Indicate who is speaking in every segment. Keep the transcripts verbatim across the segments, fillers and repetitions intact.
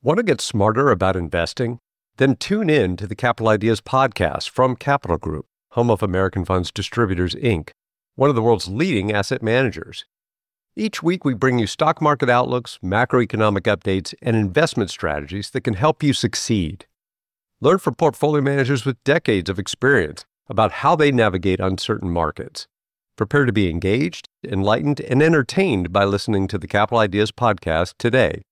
Speaker 1: Want to get smarter about investing? Then tune in to the Capital Ideas podcast from Capital Group, home of American Funds Distributors, Incorporated, one of the world's leading asset managers. Each week, we bring you stock market outlooks, macroeconomic updates, and investment strategies that can help you succeed. Learn from portfolio managers with decades of experience about how they navigate uncertain markets. Prepare to be engaged, enlightened, and entertained by listening to the Capital Ideas podcast today.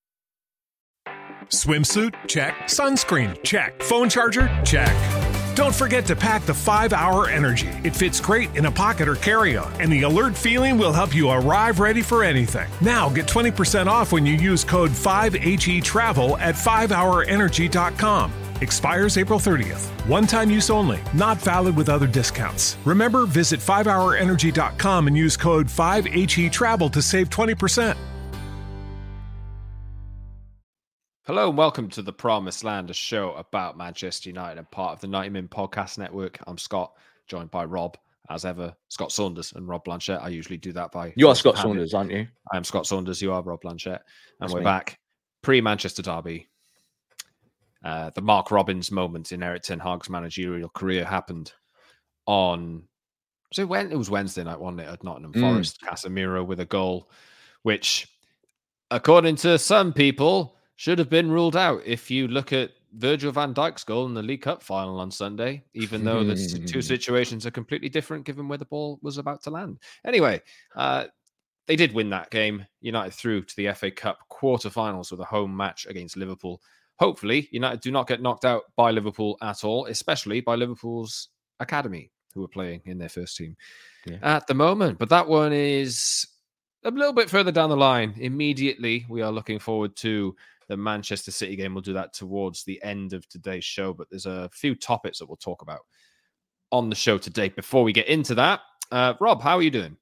Speaker 2: Swimsuit? Check. Sunscreen? Check. Phone charger? Check. Don't forget to pack the five hour Energy. It fits great in a pocket or carry-on, and the alert feeling will help you arrive ready for anything. Now get twenty percent off when you use code five H E travel at five hour energy dot com. Expires April thirtieth. One-time use only. Not valid with other discounts. Remember, visit five hour energy dot com and use code five H E travel to save twenty percent.
Speaker 3: Hello and welcome to The Promised Land, a show about Manchester United and part of the ninety Min Podcast Network. I'm Scott, joined by Rob, as ever, Scott Saunders and Rob Blanchette. I usually do that by...
Speaker 4: You are Scott Saunders, aren't you?
Speaker 3: I am Scott Saunders, you are Rob Blanchette. And
Speaker 4: That's
Speaker 3: we're
Speaker 4: me.
Speaker 3: back pre-Manchester derby. Uh, the Mark Robins moment in Erik ten Hag's managerial career happened on... So when it was Wednesday night, wasn't it, at Nottingham
Speaker 4: Mm.
Speaker 3: Forest. Casemiro with a goal, which, according to some people... should have been ruled out if you look at Virgil van Dijk's goal in the League Cup final on Sunday, even though the two situations are completely different given where the ball was about to land. Anyway, uh, they did win that game. United through to the F A Cup quarterfinals with a home match against Liverpool. Hopefully, United do not get knocked out by Liverpool at all, especially by Liverpool's academy, who are playing in their first team
Speaker 4: Yeah.
Speaker 3: at the moment. But that one is a little bit further down the line. Immediately, we are looking forward to the Manchester City game. We'll do that towards the end of today's show, but there's a few topics that we'll talk about on the show today. Before we get into that, uh, Rob, how are you doing?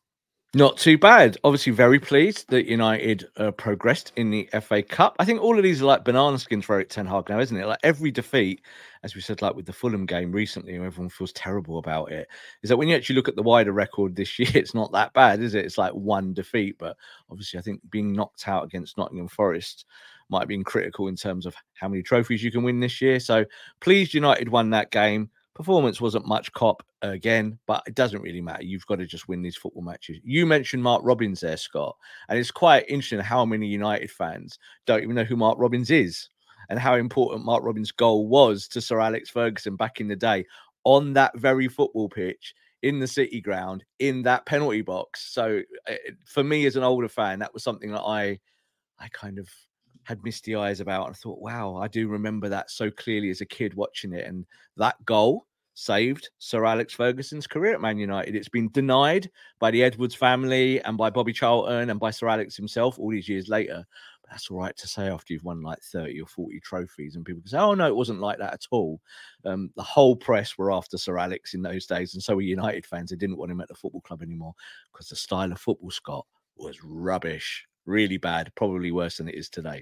Speaker 4: Not too bad. Obviously, very pleased that United uh, progressed in the F A Cup. I think all of these are like banana skins for Erik ten Hag now, isn't it? Like every defeat, as we said, like with the Fulham game recently, and everyone feels terrible about it, is that when you actually look at the wider record this year, it's not that bad, is it? It's like one defeat. But obviously, I think being knocked out against Nottingham Forest might have been critical in terms of how many trophies you can win this year. So pleased United won that game. Performance wasn't much cop again, but it doesn't really matter. You've got to just win these football matches. You mentioned Mark Robins there, Scott, and it's quite interesting how many United fans don't even know who Mark Robins is and how important Mark Robins' goal was to Sir Alex Ferguson back in the day on that very football pitch in the City ground, in that penalty box. So uh, for me as an older fan, that was something that I, I kind of had misty eyes about. And I thought, wow, I do remember that so clearly as a kid watching it. And that goal saved Sir Alex Ferguson's career at Man United. It's been denied by the Edwards family and by Bobby Charlton and by Sir Alex himself all these years later. But that's all right to say after you've won like thirty or forty trophies and people can say, oh, no, it wasn't like that at all. Um, the whole press were after Sir Alex in those days. And so were United fans. They didn't want him at the football club anymore because the style of football, Scott, was rubbish. Really bad. Probably worse than it is today.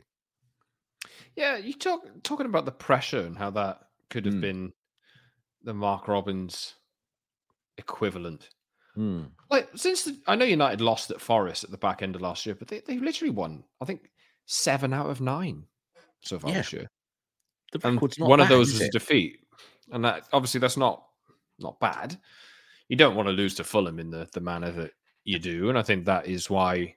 Speaker 3: Yeah, you talk talking about the pressure and how that could have
Speaker 4: Mm.
Speaker 3: been the Mark Robins equivalent.
Speaker 4: Mm.
Speaker 3: Like, since the, I know United lost at Forest at the back end of last year, but they, they've literally won, I think, seven out of nine so far
Speaker 4: Yeah.
Speaker 3: this year.
Speaker 4: The
Speaker 3: And
Speaker 4: record's not
Speaker 3: one of
Speaker 4: bad,
Speaker 3: those
Speaker 4: is
Speaker 3: was a
Speaker 4: it?
Speaker 3: defeat. And that obviously that's not not bad. You don't want to lose to Fulham in the, the manner that you do. And I think that is why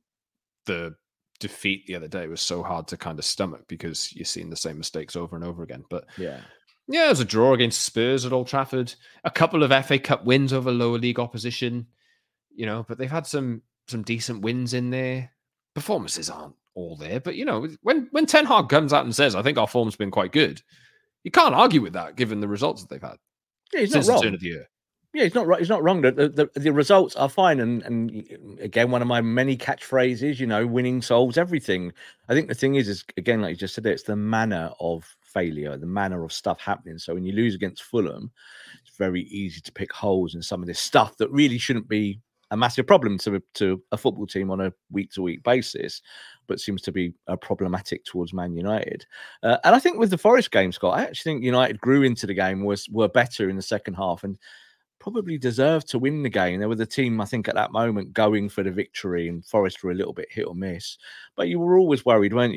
Speaker 3: the defeat the other day was so hard to kind of stomach, because you're seeing the same mistakes over and over again. But
Speaker 4: Yeah.
Speaker 3: yeah, it was a draw against Spurs at Old Trafford, a couple of F A Cup wins over lower league opposition, you know, but they've had some some decent wins in there. Performances aren't all there, but you know, when when Ten Hag comes out and says, I think our form's been quite good, you can't argue with that given the results that they've had
Speaker 4: Yeah, he's
Speaker 3: since
Speaker 4: not
Speaker 3: the
Speaker 4: wrong.
Speaker 3: turn of the year.
Speaker 4: Yeah, he's not right. He's not wrong. The, the, the results are fine. And, and again, one of my many catchphrases, you know, winning solves everything. I think the thing is, is again, like you just said, it's the manner of failure, the manner of stuff happening. So when you lose against Fulham, it's very easy to pick holes in some of this stuff that really shouldn't be a massive problem to, to a football team on a week-to-week basis, but seems to be uh, problematic towards Man United. Uh, and I think with the Forest game, Scott, I actually think United grew into the game, was were better in the second half, and probably deserved to win the game. They were the team, I think, at that moment going for the victory, and Forest were a little bit hit or miss. But you were always worried, weren't you, that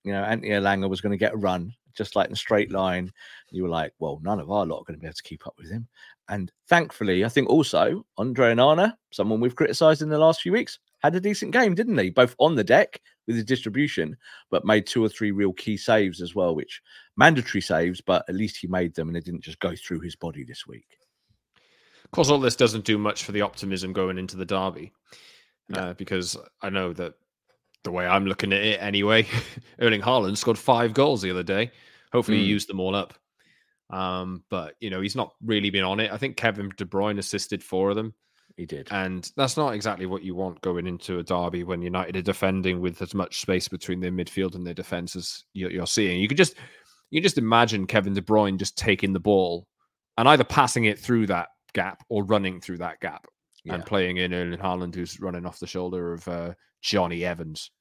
Speaker 4: you know, Anthony Elanga was going to get a run just like in a straight line. You were like, well, none of our lot are going to be able to keep up with him. And thankfully, I think also Andre Onana, someone we've criticised in the last few weeks, had a decent game, didn't he? Both on the deck with his distribution, but made two or three real key saves as well, which mandatory saves, but at least he made them and it didn't just go through his body this week.
Speaker 3: Of course, all this doesn't do much for the optimism going into the derby,
Speaker 4: No.
Speaker 3: uh, because I know that the way I'm looking at it anyway, Erling Haaland scored five goals the other day. Hopefully
Speaker 4: Mm.
Speaker 3: he used them all up. Um, but, you know, he's not really been on it. I think Kevin De Bruyne assisted four of them.
Speaker 4: He did.
Speaker 3: And that's not exactly what you want going into a derby when United are defending with as much space between their midfield and their defence as you're, you're seeing. You could just you could just imagine Kevin De Bruyne just taking the ball and either passing it through that gap or running through that gap
Speaker 4: Yeah.
Speaker 3: and playing in Erling Haaland, who's running off the shoulder of uh, Johnny Evans.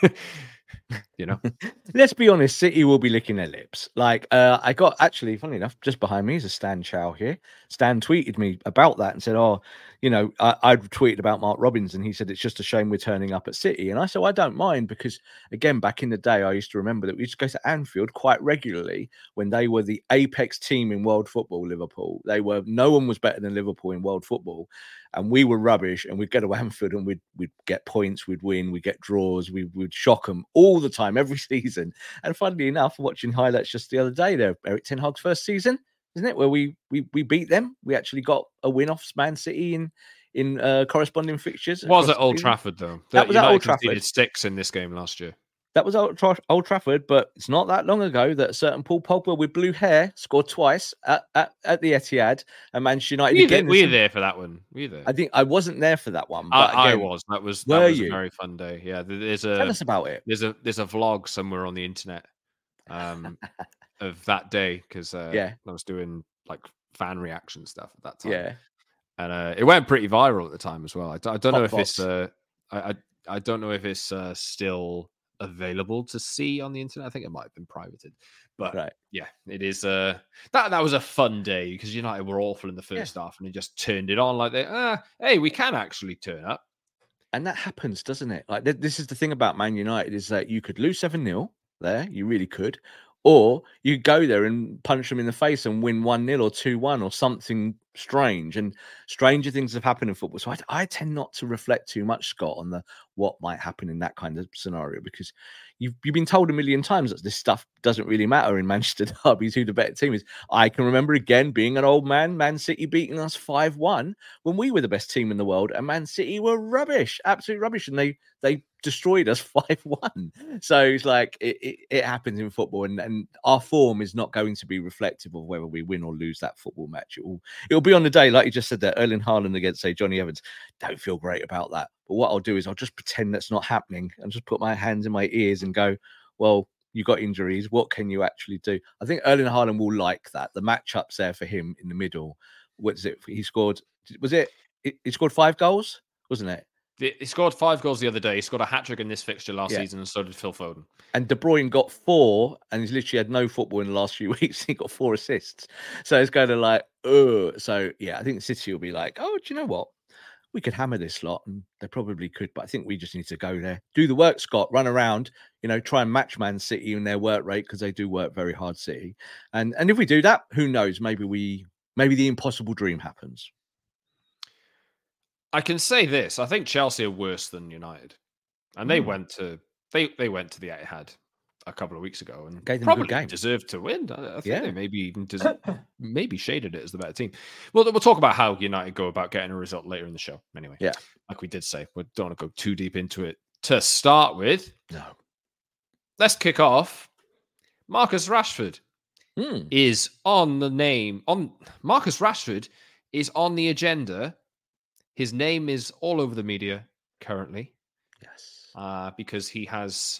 Speaker 3: You know,
Speaker 4: Let's be honest, City will be licking their lips. Like, uh, I got actually, funny enough, just behind me is a Stan Chow here. Stan tweeted me about that and said, oh, you know, I, I tweeted about Mark Robbins and he said, it's just a shame we're turning up at City. And I said, well, I don't mind because, again, back in the day, I used to remember that we used to go to Anfield quite regularly when they were the apex team in world football, Liverpool. They were, no one was better than Liverpool in world football. And we were rubbish, and we'd go to Anfield and we'd we'd get points, we'd win, we'd get draws, we would shock them all the time, every season. And funnily enough, watching highlights just the other day, there, Eric Ten Hag's first season, isn't it? Where we we we beat them, we actually got a win off Man City in in uh, corresponding fixtures.
Speaker 3: was
Speaker 4: across
Speaker 3: at
Speaker 4: the
Speaker 3: Old
Speaker 4: season.
Speaker 3: Trafford though.
Speaker 4: That was at
Speaker 3: United
Speaker 4: Old Trafford.
Speaker 3: conceded six in this game last year.
Speaker 4: That was Old, Tra- Old Trafford, but it's not that long ago that a certain Paul Pogba with blue hair scored twice at, at, at the Etihad and Manchester United
Speaker 3: Were you,
Speaker 4: again.
Speaker 3: there, were you there for that one? Were you there?
Speaker 4: I think I wasn't there for that one.
Speaker 3: I,
Speaker 4: But
Speaker 3: I
Speaker 4: again,
Speaker 3: was. That was
Speaker 4: were
Speaker 3: that was
Speaker 4: you?
Speaker 3: a very fun day. Yeah, there- there's a
Speaker 4: Tell us about it.
Speaker 3: there's a there's a vlog somewhere on the internet um, of that day because uh,
Speaker 4: Yeah.
Speaker 3: I was doing like fan reaction stuff at that time.
Speaker 4: Yeah.
Speaker 3: and uh, it went pretty viral at the time as well. I, d- I don't know if
Speaker 4: Hot
Speaker 3: it's uh, I, I I don't know if it's uh, still available to see on the internet. I think it might have been privated, but
Speaker 4: Right.
Speaker 3: yeah, it is. Uh, that that was a fun day because United were awful in the first half, and they just turned it on like they, ah, hey, we can actually turn up.
Speaker 4: And that happens, doesn't it? Like th- this is the thing about Man United is that you could lose seven nil there, you really could, or you go there and punch them in the face and win one nil or two one or something strange. And stranger things have happened in football. So I, I tend not to reflect too much, Scott, on the what might happen in that kind of scenario because you've you've been told a million times that this stuff doesn't really matter in Manchester derbies, who the better team is. I can remember again being an old man, Man City beating us five one when we were the best team in the world, and Man City were rubbish, absolute rubbish, and they they destroyed us five one. So it's like it, it, it happens in football, and, and our form is not going to be reflective of whether we win or lose that football match. It will it will be on the day, like you just said there, Erling Haaland against, say, Johnny Evans. Don't feel great about that. But what I'll do is I'll just pretend that's not happening and just put my hands in my ears and go, well, you got injuries. What can you actually do? I think Erling Haaland will like that. The matchups there for him in the middle. What is it? He scored, was it, he scored five goals, wasn't it?
Speaker 3: He scored five goals the other day. He scored a hat trick in this fixture last
Speaker 4: Yeah.
Speaker 3: season, and so did Phil Foden.
Speaker 4: And De Bruyne got four, and he's literally had no football in the last few weeks. He got four assists. So it's kind of like, ugh. So yeah, I think City will be like, oh, do you know what? We could hammer this lot, and they probably could, but I think we just need to go there, do the work, Scott, run around, you know, try and match Man City in their work rate because they do work very hard, City. And and if we do that, who knows? Maybe we, maybe the impossible dream happens.
Speaker 3: I can say this: I think Chelsea are worse than United, and they
Speaker 4: Mm.
Speaker 3: went to they they went to the Etihad a couple of weeks ago and
Speaker 4: Gave them a good
Speaker 3: probably
Speaker 4: game.
Speaker 3: deserved to win. I, I think
Speaker 4: Yeah.
Speaker 3: they maybe even des- maybe shaded it as the better team. Well, we'll talk about how United go about getting a result later in the show. Anyway,
Speaker 4: Yeah.
Speaker 3: like we did say, we don't want to go too deep into it. To start with,
Speaker 4: No.
Speaker 3: let's kick off. Marcus Rashford
Speaker 4: Hmm.
Speaker 3: is on the name on Marcus Rashford is on the agenda. His name is all over the media currently
Speaker 4: Yes.
Speaker 3: uh, because he has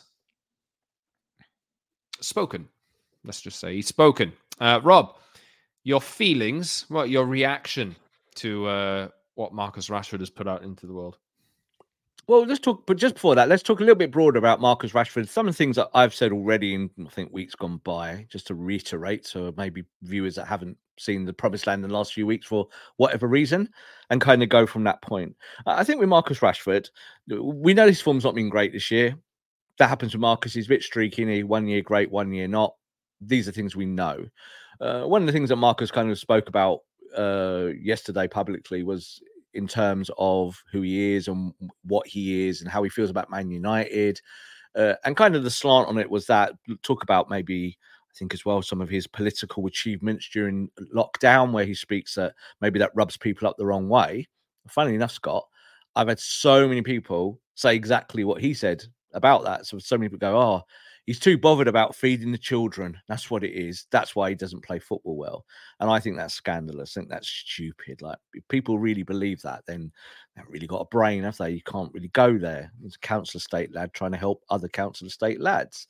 Speaker 3: spoken. Let's just say he's spoken. Uh, Rob, your feelings, what your reaction to uh, what Marcus Rashford has put out into the world?
Speaker 4: Well, let's talk, but just before that, let's talk a little bit broader about Marcus Rashford. Some of the things that I've said already in, I think, weeks gone by, just to reiterate, so maybe viewers that haven't seen the Promised Land in the last few weeks for whatever reason, and kind of go from that point. I think with Marcus Rashford, we know his form's not been great this year. that happens with Marcus. He's a bit streaky. He one year great, one year not. These are things we know. Uh, one of the things that Marcus kind of spoke about uh, yesterday publicly was in terms of who he is and what he is and how he feels about Man United. Uh, and kind of the slant on it was that talk about maybe, I think as well, some of his political achievements during lockdown, where he speaks that maybe that rubs people up the wrong way. Funnily enough, Scott, I've had so many people say exactly what he said about that. So so many people go, oh, he's too bothered about feeding the children. That's what it is. That's why he doesn't play football well. And I think that's scandalous. I think that's stupid. Like, if people really believe that, then they've really got a brain, have they? You can't really go there. He's a council estate lad trying to help other council estate lads.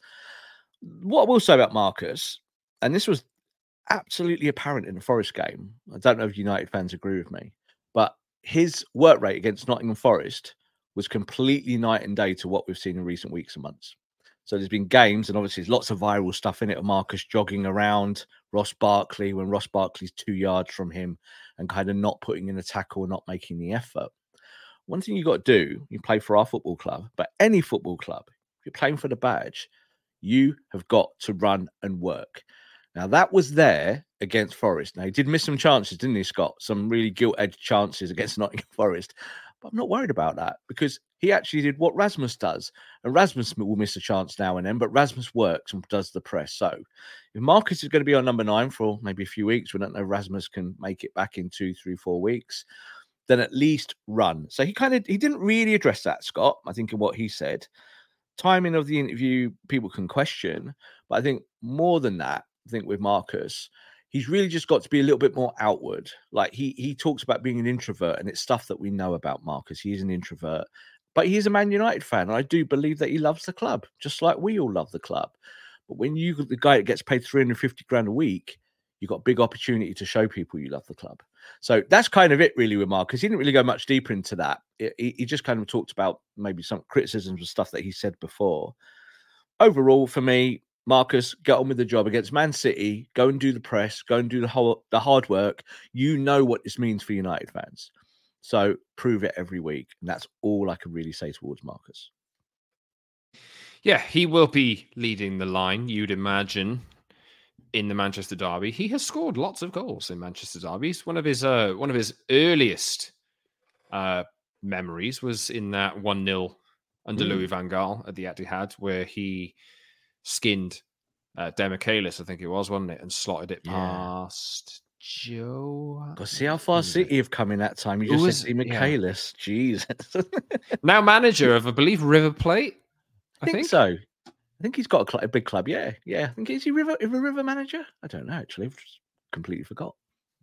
Speaker 4: What I will say about Marcus, and this was absolutely apparent in the Forest game, I don't know if United fans agree with me, but his work rate against Nottingham Forest was completely night and day to what we've seen in recent weeks and months. So there's been games, and obviously there's lots of viral stuff in it of Marcus jogging around Ross Barkley when Ross Barkley's two yards from him and kind of not putting in a tackle, not making the effort. One thing you got to do, you play for our football club, but any football club, if you're playing for the badge, you have got to run and work. Now, that was there against Forest. Now, he did miss some chances, didn't he, Scott? Some really gilt-edged chances against Nottingham Forest. But I'm not worried about that because he actually did what Rasmus does. And Rasmus will miss a chance now and then, but Rasmus works and does the press. So if Marcus is going to be on number nine for maybe a few weeks, we don't know if Rasmus can make it back in two, three, four weeks, then at least run. So he kind of, he didn't really address that, Scott, I think, in what he said. Timing of the interview, people can question. But I think more than that, I think with Marcus, he's really just got to be a little bit more outward. Like he he talks about being an introvert, and it's stuff that we know about Marcus. He is an introvert, but he is a Man United fan. And I do believe that he loves the club, just like we all love the club. But when you the guy that gets paid three hundred fifty grand a week, you've got a big opportunity to show people you love the club. So that's kind of it really with Marcus. He didn't really go much deeper into that. He, he just kind of talked about maybe some criticisms of stuff that he said before. Overall, for me, Marcus, get on with the job against Man City. Go and do the press. Go and do the whole the hard work. You know what this means for United fans. So prove it every week. And that's all I can really say towards Marcus.
Speaker 3: Yeah, he will be leading the line, you'd imagine, in the Manchester derby. He has scored lots of goals in Manchester derbies. One of his uh, one of his earliest uh, memories was in that one nil under mm. Louis van Gaal at the Etihad, where he skinned uh, Demichelis, I think it was, wasn't it, and slotted it past yeah. Joe.
Speaker 4: But see how far City have come in that time. You just said Demichelis. Yeah. Jesus.
Speaker 3: Now manager of, I believe, River Plate.
Speaker 4: I, I think, think so. I think he's got a, cl- a big club. Yeah, yeah. I think is he River, is he River manager? I don't know. Actually, I've just completely forgot.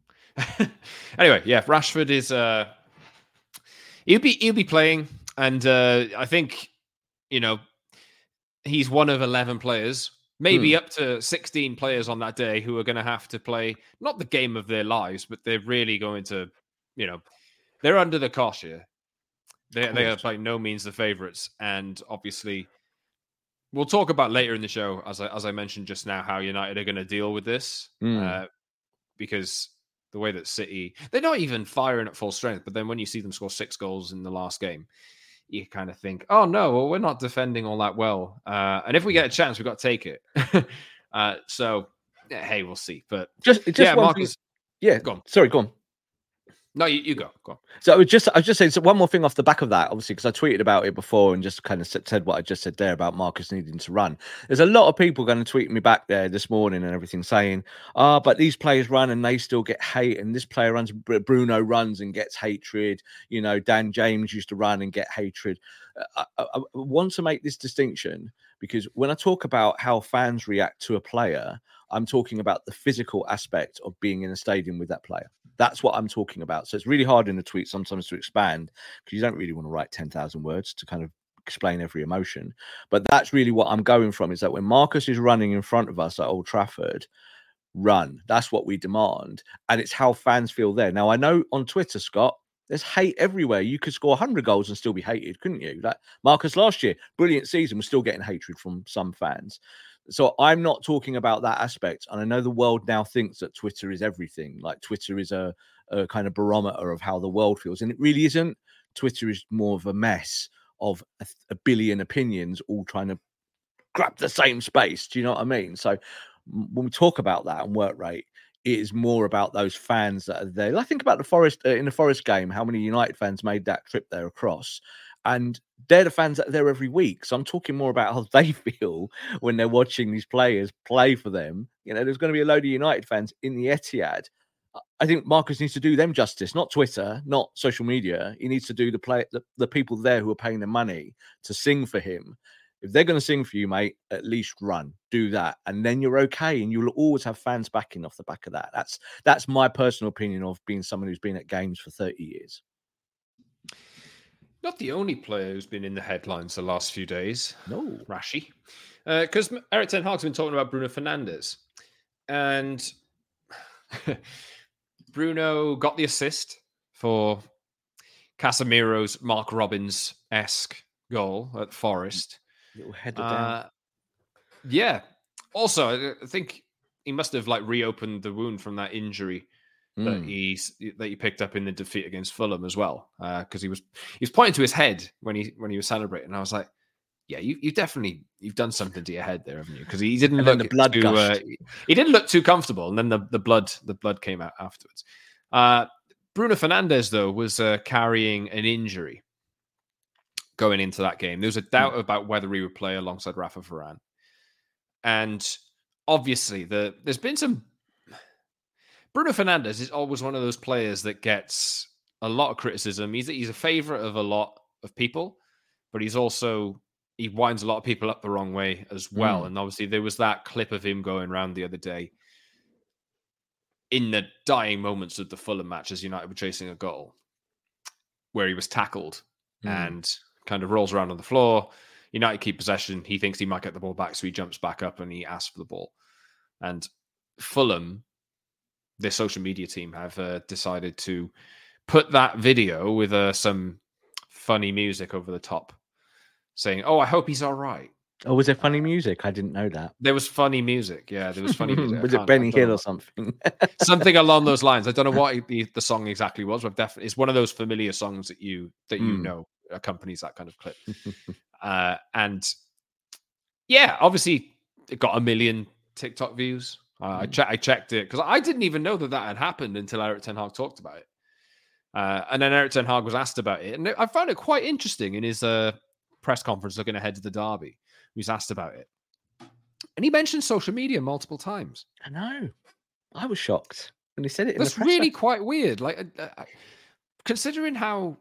Speaker 3: Anyway, yeah, Rashford is. Uh, he'll be he'll be playing, and uh, I think you know. He's one of eleven players, maybe hmm. up to sixteen players on that day who are going to have to play, not the game of their lives, but they're really going to, you know, they're under the cosh here. They, they are by no means the favourites. And obviously, we'll talk about later in the show, as I, as I mentioned just now, how United are going to deal with this. Hmm. Uh, because the way that City, they're not even firing at full strength, but then when you see them score six goals in the last game, you kind of think, oh, no, well, we're not defending all that well. Uh, and if we get a chance, we've got to take it. uh, so, yeah, hey, we'll see. But
Speaker 4: just, just
Speaker 3: yeah,
Speaker 4: one
Speaker 3: Marcus.
Speaker 4: Thing. Yeah, go on. Sorry, go on.
Speaker 3: No, you, you go. Go on.
Speaker 4: So I was just, I was just saying, so one more thing off the back of that, obviously, because I tweeted about it before and just kind of said what I just said there about Marcus needing to run. There's a lot of people going to tweet me back there this morning and everything saying, ah, oh, but these players run and they still get hate. And this player runs, Bruno runs and gets hatred. You know, Dan James used to run and get hatred. I, I, I want to make this distinction because when I talk about how fans react to a player, I'm talking about the physical aspect of being in a stadium with that player. That's what I'm talking about. So it's really hard in a tweet sometimes to expand because you don't really want to write ten thousand words to kind of explain every emotion. But that's really what I'm going from is that when Marcus is running in front of us at Old Trafford, run. That's what we demand. And it's how fans feel there. Now, I know on Twitter, Scott, there's hate everywhere. You could score one hundred goals and still be hated, couldn't you? Like Marcus last year, brilliant season, was still getting hatred from some fans. So I'm not talking about that aspect. And I know the world now thinks that Twitter is everything. Like Twitter is a, a kind of barometer of how the world feels. And it really isn't. Twitter is more of a mess of a, a billion opinions all trying to grab the same space. Do you know what I mean? So when we talk about that and work rate, it is more about those fans that are there. I think about the Forest uh, in the Forest game, how many United fans made that trip there across, and they're the fans that are there every week. So I'm talking more about how they feel when they're watching these players play for them. You know, there's going to be a load of United fans in the Etihad. I think Marcus needs to do them justice, not Twitter, not social media. He needs to do the play the, the people there who are paying the money to sing for him. If they're going to sing for you, mate, at least run, do that, and then you're okay, and you'll always have fans backing off the back of that. That's that's my personal opinion of being someone who's been at games for thirty years.
Speaker 3: Not the only player who's been in the headlines the last few days.
Speaker 4: No,
Speaker 3: Rashi, because uh, Erik ten Hag's been talking about Bruno Fernandes, and Bruno got the assist for Casemiro's Mark Robbins-esque goal at Forest.
Speaker 4: Little header
Speaker 3: uh,
Speaker 4: down.
Speaker 3: Yeah. Also, I think he must have like reopened the wound from that injury mm. that he's that he picked up in the defeat against Fulham as well. Because uh, he was he was pointing to his head when he when he was celebrating. And I was like, yeah, you you definitely you've done something to your head there, haven't you? Because he didn't
Speaker 4: and
Speaker 3: look
Speaker 4: the blood
Speaker 3: too uh, he didn't look too comfortable, and then the, the blood the blood came out afterwards. Uh, Bruno Fernandes though was uh, carrying an injury going into that game. There was a doubt mm. about whether he would play alongside Rafa Varane. And obviously, the there's been some... Bruno Fernandes is always one of those players that gets a lot of criticism. He's, he's a favorite of a lot of people, but he's also... He winds a lot of people up the wrong way as well. Mm. And obviously, there was that clip of him going around the other day in the dying moments of the Fulham match as United were chasing a goal, where he was tackled mm. and... kind of rolls around on the floor. United keep possession. He thinks he might get the ball back, so he jumps back up and he asks for the ball. And Fulham, their social media team, have uh, decided to put that video with uh, some funny music over the top, saying, "Oh, I hope he's all right."
Speaker 4: Oh, was there funny music? I didn't know that.
Speaker 3: There was funny music. Yeah, there was funny music.
Speaker 4: Was it Benny Hill or something?
Speaker 3: Something along those lines. I don't know what the, the song exactly was, but definitely it's one of those familiar songs that you that you mm. know accompanies that kind of clip. uh, and yeah, obviously it got a million TikTok views. Uh, mm. I, che- I checked it because I didn't even know that that had happened until Erik ten Hag talked about it. Uh, and then Erik ten Hag was asked about it, and I found it quite interesting in his uh, press conference looking ahead to the derby. He was asked about it, and he mentioned social media multiple times.
Speaker 4: I know. I was shocked when he said it. In
Speaker 3: That's
Speaker 4: the
Speaker 3: really quite weird. Like, uh, uh, considering how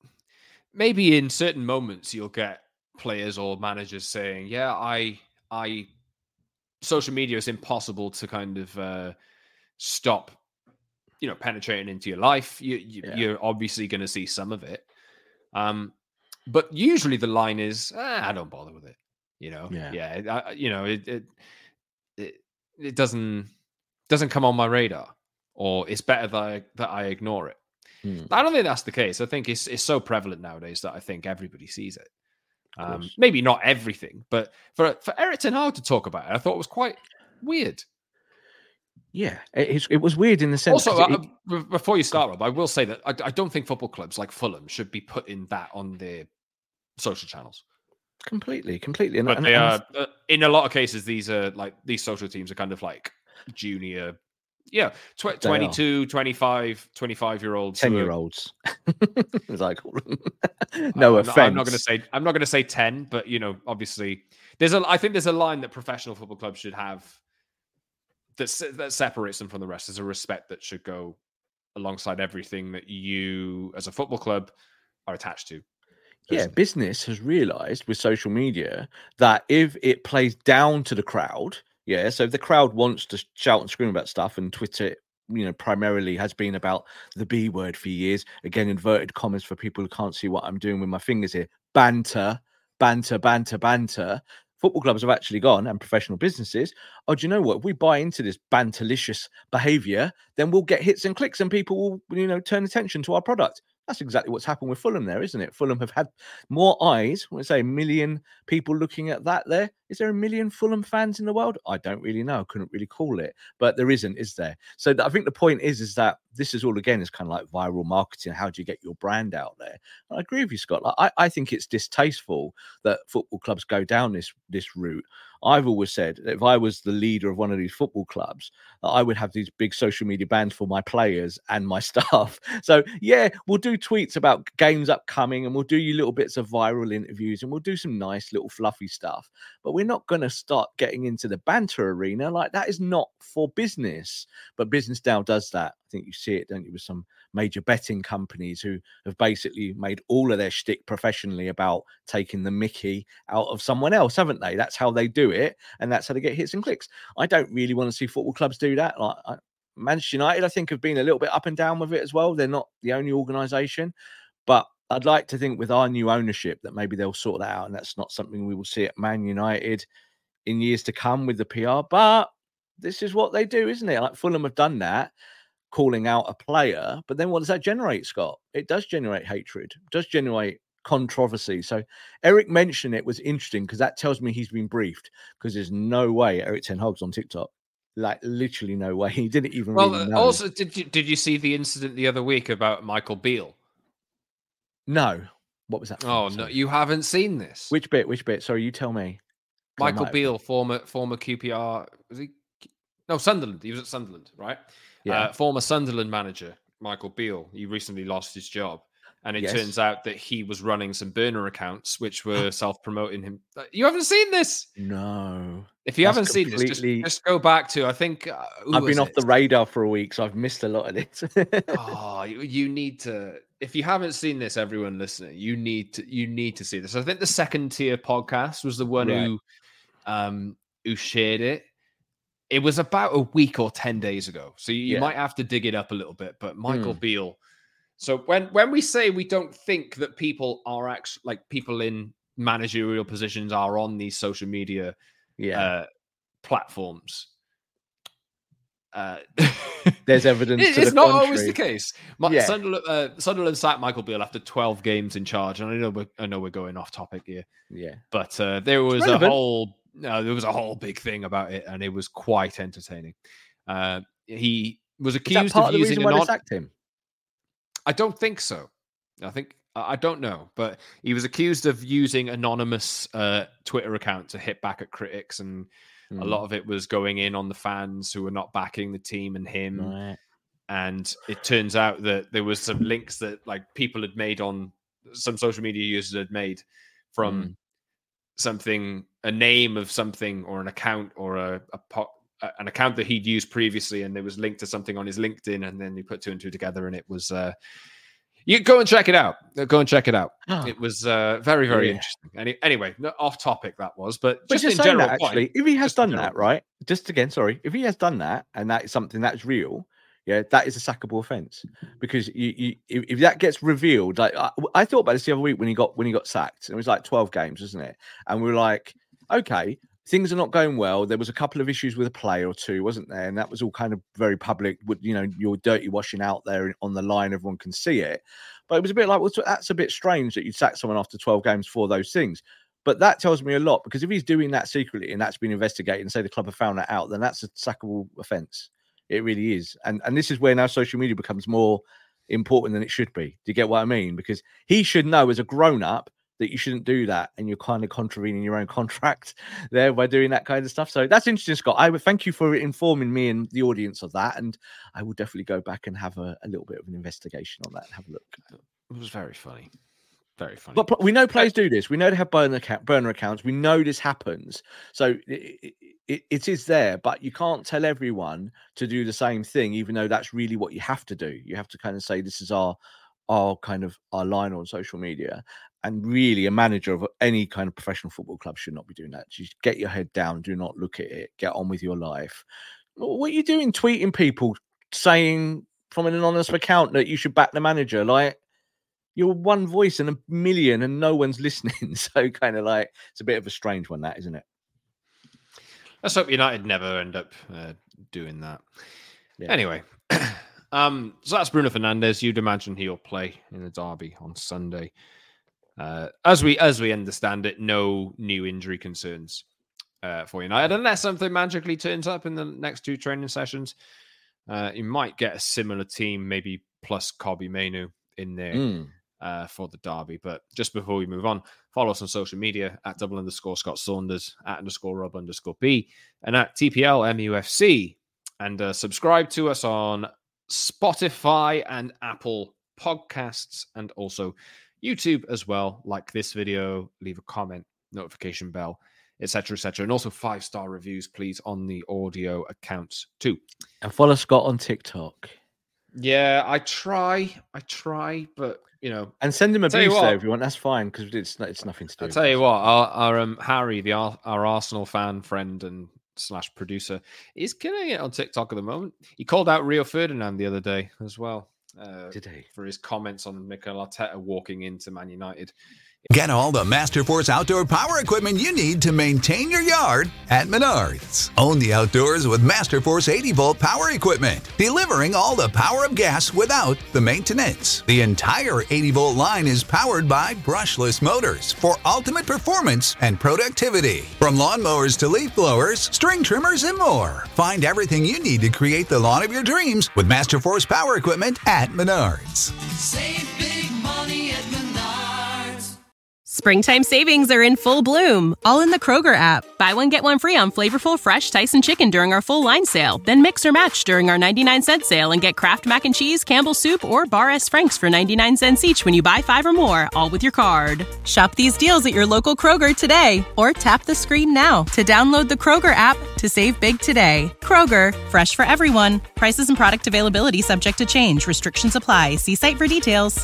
Speaker 3: maybe in certain moments you'll get players or managers saying, "Yeah, I, I, social media is impossible to kind of uh, stop, you know, penetrating into your life. You, you yeah. You're obviously going to see some of it, um, but usually the line is, ah, I don't bother with it." You know, yeah, yeah I, you know, it, it it it doesn't doesn't come on my radar, or it's better that I, that I ignore it. Hmm. I don't think that's the case. I think it's it's so prevalent nowadays that I think everybody sees it. Um, maybe not everything, but for for Erik ten Hag to talk about it, I thought it was quite weird.
Speaker 4: Yeah, it, it was weird in the sense.
Speaker 3: Also,
Speaker 4: it,
Speaker 3: uh, before you start, Rob, I will say that I, I don't think football clubs like Fulham should be putting that on their social channels.
Speaker 4: Completely, completely. And,
Speaker 3: but
Speaker 4: and,
Speaker 3: they
Speaker 4: and,
Speaker 3: are, uh, in a lot of cases, these are like these social teams are kind of like junior, yeah, tw- twenty-two, twenty-five, twenty-five year olds,
Speaker 4: ten year olds, as I call them. No
Speaker 3: uh,
Speaker 4: offense.
Speaker 3: I'm not going to say I'm not going to say ten, but you know, obviously, there's a. I think there's a line that professional football clubs should have that that separates them from the rest. There's a respect that should go alongside everything that you, as a football club, are attached to.
Speaker 4: Yeah, business has realized with social media that if it plays down to the crowd, yeah, so if the crowd wants to shout and scream about stuff, and Twitter, you know, primarily has been about the B word for years, again, inverted commas for people who can't see what I'm doing with my fingers here, banter, banter, banter, banter. Football clubs have actually gone, and professional businesses, oh, do you know what? If we buy into this banterlicious behavior, then we'll get hits and clicks and people will, you know, turn attention to our product. That's exactly what's happened with Fulham there, isn't it? Fulham have had more eyes. I want to say a million people looking at that there. Is there a million Fulham fans in the world? I don't really know. I couldn't really call it. But there isn't, is there? So I think the point is, is that this is all again is kind of like viral marketing. How do you get your brand out there? And I agree with you, Scott. Like, I, I think it's distasteful that football clubs go down this this route. I've always said that if I was the leader of one of these football clubs, I would have these big social media bans for my players and my staff. So yeah, we'll do tweets about games upcoming, and we'll do you little bits of viral interviews, and we'll do some nice little fluffy stuff. But we're not going to start getting into the banter arena. Like, that is not for business. But business now does that. I think you see it, don't you, with some major betting companies who have basically made all of their shtick professionally about taking the mickey out of someone else, haven't they? That's how they do it, and that's how they get hits and clicks. I don't really want to see football clubs do that. Like I, Manchester United, I think, have been a little bit up and down with it as well. They're not the only organisation, but I'd like to think with our new ownership that maybe they'll sort that out, and that's not something we will see at Man United in years to come with the P R. But this is what they do, isn't it? Like Fulham have done that, calling out a player, but then what does that generate, Scott? It does generate hatred, it does generate controversy. So Eric mentioned it was interesting because that tells me he's been briefed, because there's no way Eric Ten Hag's on TikTok. Like, literally no way. He didn't even
Speaker 3: well,
Speaker 4: really know.
Speaker 3: Also, did you, did you see the incident the other week about Michael Beale?
Speaker 4: No. What was that?
Speaker 3: Oh, no, you haven't seen this.
Speaker 4: Which bit? Which bit? Sorry, you tell me.
Speaker 3: Michael Beale, former former Q P R, was he? No, Sunderland. He was at Sunderland, right? Yeah. Uh, former Sunderland manager, Michael Beale. He recently lost his job. And it yes. turns out that he was running some burner accounts, which were self-promoting him. You haven't seen this?
Speaker 4: No.
Speaker 3: If you That's haven't completely... seen this, just, just go back to, I think... Uh,
Speaker 4: I've been off it? the radar for a week, so I've missed a lot of it.
Speaker 3: oh, you, you need to... If you haven't seen this, everyone listening, you need to you need to see this. I think the Second Tier podcast was the one right. who um, who shared it. It was about a week or ten days ago, so you, you yeah. might have to dig it up a little bit. But Michael mm. Beale... So when, when we say we don't think that people are actually, like, people in managerial positions are on these social media yeah. uh, platforms, uh,
Speaker 4: there's evidence.
Speaker 3: It,
Speaker 4: to
Speaker 3: it's
Speaker 4: the
Speaker 3: not
Speaker 4: contrary.
Speaker 3: always the case. My,
Speaker 4: yeah.
Speaker 3: Sunderland, uh, Sunderland sacked Michael Beale after twelve games in charge, and I know we're, I know we're going off topic here.
Speaker 4: Yeah,
Speaker 3: but uh, there was a whole uh, there was a whole big thing about it, and it was quite entertaining. Uh, he was accused
Speaker 4: Is that part
Speaker 3: of,
Speaker 4: of the
Speaker 3: using
Speaker 4: reason why
Speaker 3: an
Speaker 4: they sacked him.
Speaker 3: I don't think so. I think I don't know, but he was accused of using anonymous uh, Twitter account to hit back at critics, and mm. a lot of it was going in on the fans who were not backing the team and him.
Speaker 4: Right.
Speaker 3: And it turns out that there was some links that, like, people had made on some social media users had made from mm. something, a name of something, or an account, or a, a po- an account that he'd used previously, and there was linked to something on his LinkedIn, and then you put two and two together, and it was uh you go and check it out go and check it out oh. It was uh very very yeah. interesting. Any, anyway, no, off topic that was, but,
Speaker 4: but
Speaker 3: just in general,
Speaker 4: that, actually, if he has done that, right, just again, sorry, if he has done that and that is something that's real, yeah, that is a sackable offense, because you, you if, if that gets revealed, like I, I thought about this the other week when he got when he got sacked, and it was like twelve games, wasn't it? And we were like, okay, things are not going well. There was a couple of issues with a player or two, wasn't there? And that was all kind of very public. With, you know, your dirty washing out there on the line, everyone can see it. But it was a bit like, well, that's a bit strange that you'd sack someone after twelve games for those things. But that tells me a lot, because if he's doing that secretly and that's been investigated, and say the club have found that out, then that's a sackable offence. It really is. And and this is where now social media becomes more important than it should be. Do you get what I mean? Because he should know as a grown-up that you shouldn't do that, and you're kind of contravening your own contract there by doing that kind of stuff. So that's interesting, Scott. I would thank you for informing me and the audience of that, and I will definitely go back and have a, a little bit of an investigation on that and have a look.
Speaker 3: It was very funny. Very funny.
Speaker 4: But we know players do this. We know they have burner, account, burner accounts. We know this happens. So it, it, it is there, but you can't tell everyone to do the same thing, even though that's really what you have to do. You have to kind of say, this is our our kind of our line on social media. And really, a manager of any kind of professional football club should not be doing that. Just get your head down. Do not look at it. Get on with your life. What are you doing tweeting people saying from an anonymous account that you should back the manager? Like, you're one voice in a million and no one's listening. So kind of like, it's a bit of a strange one, that, isn't it?
Speaker 3: Let's hope United never end up uh, doing that. Yeah. Anyway, um, so that's Bruno Fernandes. You'd imagine he'll play in the derby on Sunday. Uh, as we as we understand it, no new injury concerns uh, for United, unless something magically turns up in the next two training sessions. Uh, you might get a similar team, maybe plus Kobbie Mainoo in there
Speaker 4: Mm.
Speaker 3: uh, for the derby. But just before we move on, follow us on social media at double underscore Scott Saunders, at underscore Rob underscore B, and at T P L M U F C. And uh, subscribe to us on Spotify and Apple Podcasts, and also YouTube as well. Like this video, leave a comment, notification bell, et cetera, et cetera. And also five-star reviews, please, on the audio accounts too.
Speaker 4: And follow Scott on TikTok.
Speaker 3: Yeah, I try. I try, but, you know.
Speaker 4: And send him
Speaker 3: Tell you
Speaker 4: abuse
Speaker 3: what.
Speaker 4: there if you want. That's fine, because it's, it's nothing to do
Speaker 3: I'll
Speaker 4: with
Speaker 3: tell you
Speaker 4: us.
Speaker 3: what, our, our um, Harry, the our, our Arsenal fan friend and slash producer, is killing it on TikTok at the moment. He called out Rio Ferdinand the other day as well. Uh,
Speaker 4: Did he?
Speaker 3: For his comments on Mikel Arteta walking into Man United.
Speaker 5: Get all the Masterforce outdoor power equipment you need to maintain your yard at Menards. Own the outdoors with Masterforce eighty volt power equipment, delivering all the power of gas without the maintenance. The entire eighty volt line is powered by brushless motors for ultimate performance and productivity. From lawnmowers to leaf blowers, string trimmers, and more. Find everything you need to create the lawn of your dreams with Masterforce power equipment at Menards.
Speaker 6: Save big money at Menards.
Speaker 7: Springtime savings are in full bloom, all in the Kroger app. Buy one, get one free on flavorful, fresh Tyson chicken during our full line sale. Then mix or match during our ninety-nine cent sale and get Kraft Mac and Cheese, Campbell's Soup, or Bar S. Frank's for ninety-nine cents each when you buy five or more, all with your card. Shop these deals at your local Kroger today, or tap the screen now to download the Kroger app to save big today. Kroger, fresh for everyone. Prices and product availability subject to change. Restrictions apply. See site for details.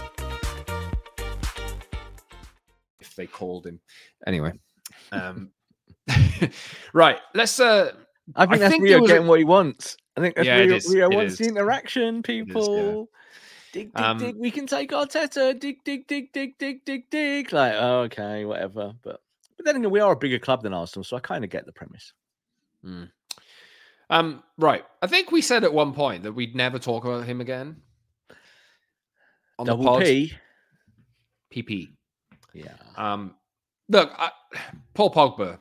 Speaker 3: They called him anyway. Um, right, let's. Uh,
Speaker 4: I think
Speaker 3: I
Speaker 4: that's
Speaker 3: think
Speaker 4: Rio
Speaker 3: there was a-
Speaker 4: getting what he wants. I think that's
Speaker 3: Yeah, it
Speaker 4: Rio,
Speaker 3: is,
Speaker 4: Rio
Speaker 3: it
Speaker 4: wants
Speaker 3: is.
Speaker 4: the interaction, people. Dig, dig,
Speaker 3: Um,
Speaker 4: dig. We can take Arteta. Dig, dig, dig, dig, dig, dig, dig. Like, oh, okay, whatever. But but then again, we are a bigger club than Arsenal, so I kind of get the premise.
Speaker 3: Hmm. Um, right. I think we said at one point that we'd never talk about him again. On the
Speaker 4: Double
Speaker 3: pod.
Speaker 4: P.
Speaker 3: P P.
Speaker 4: Yeah.
Speaker 3: Um, look, I, Paul Pogba.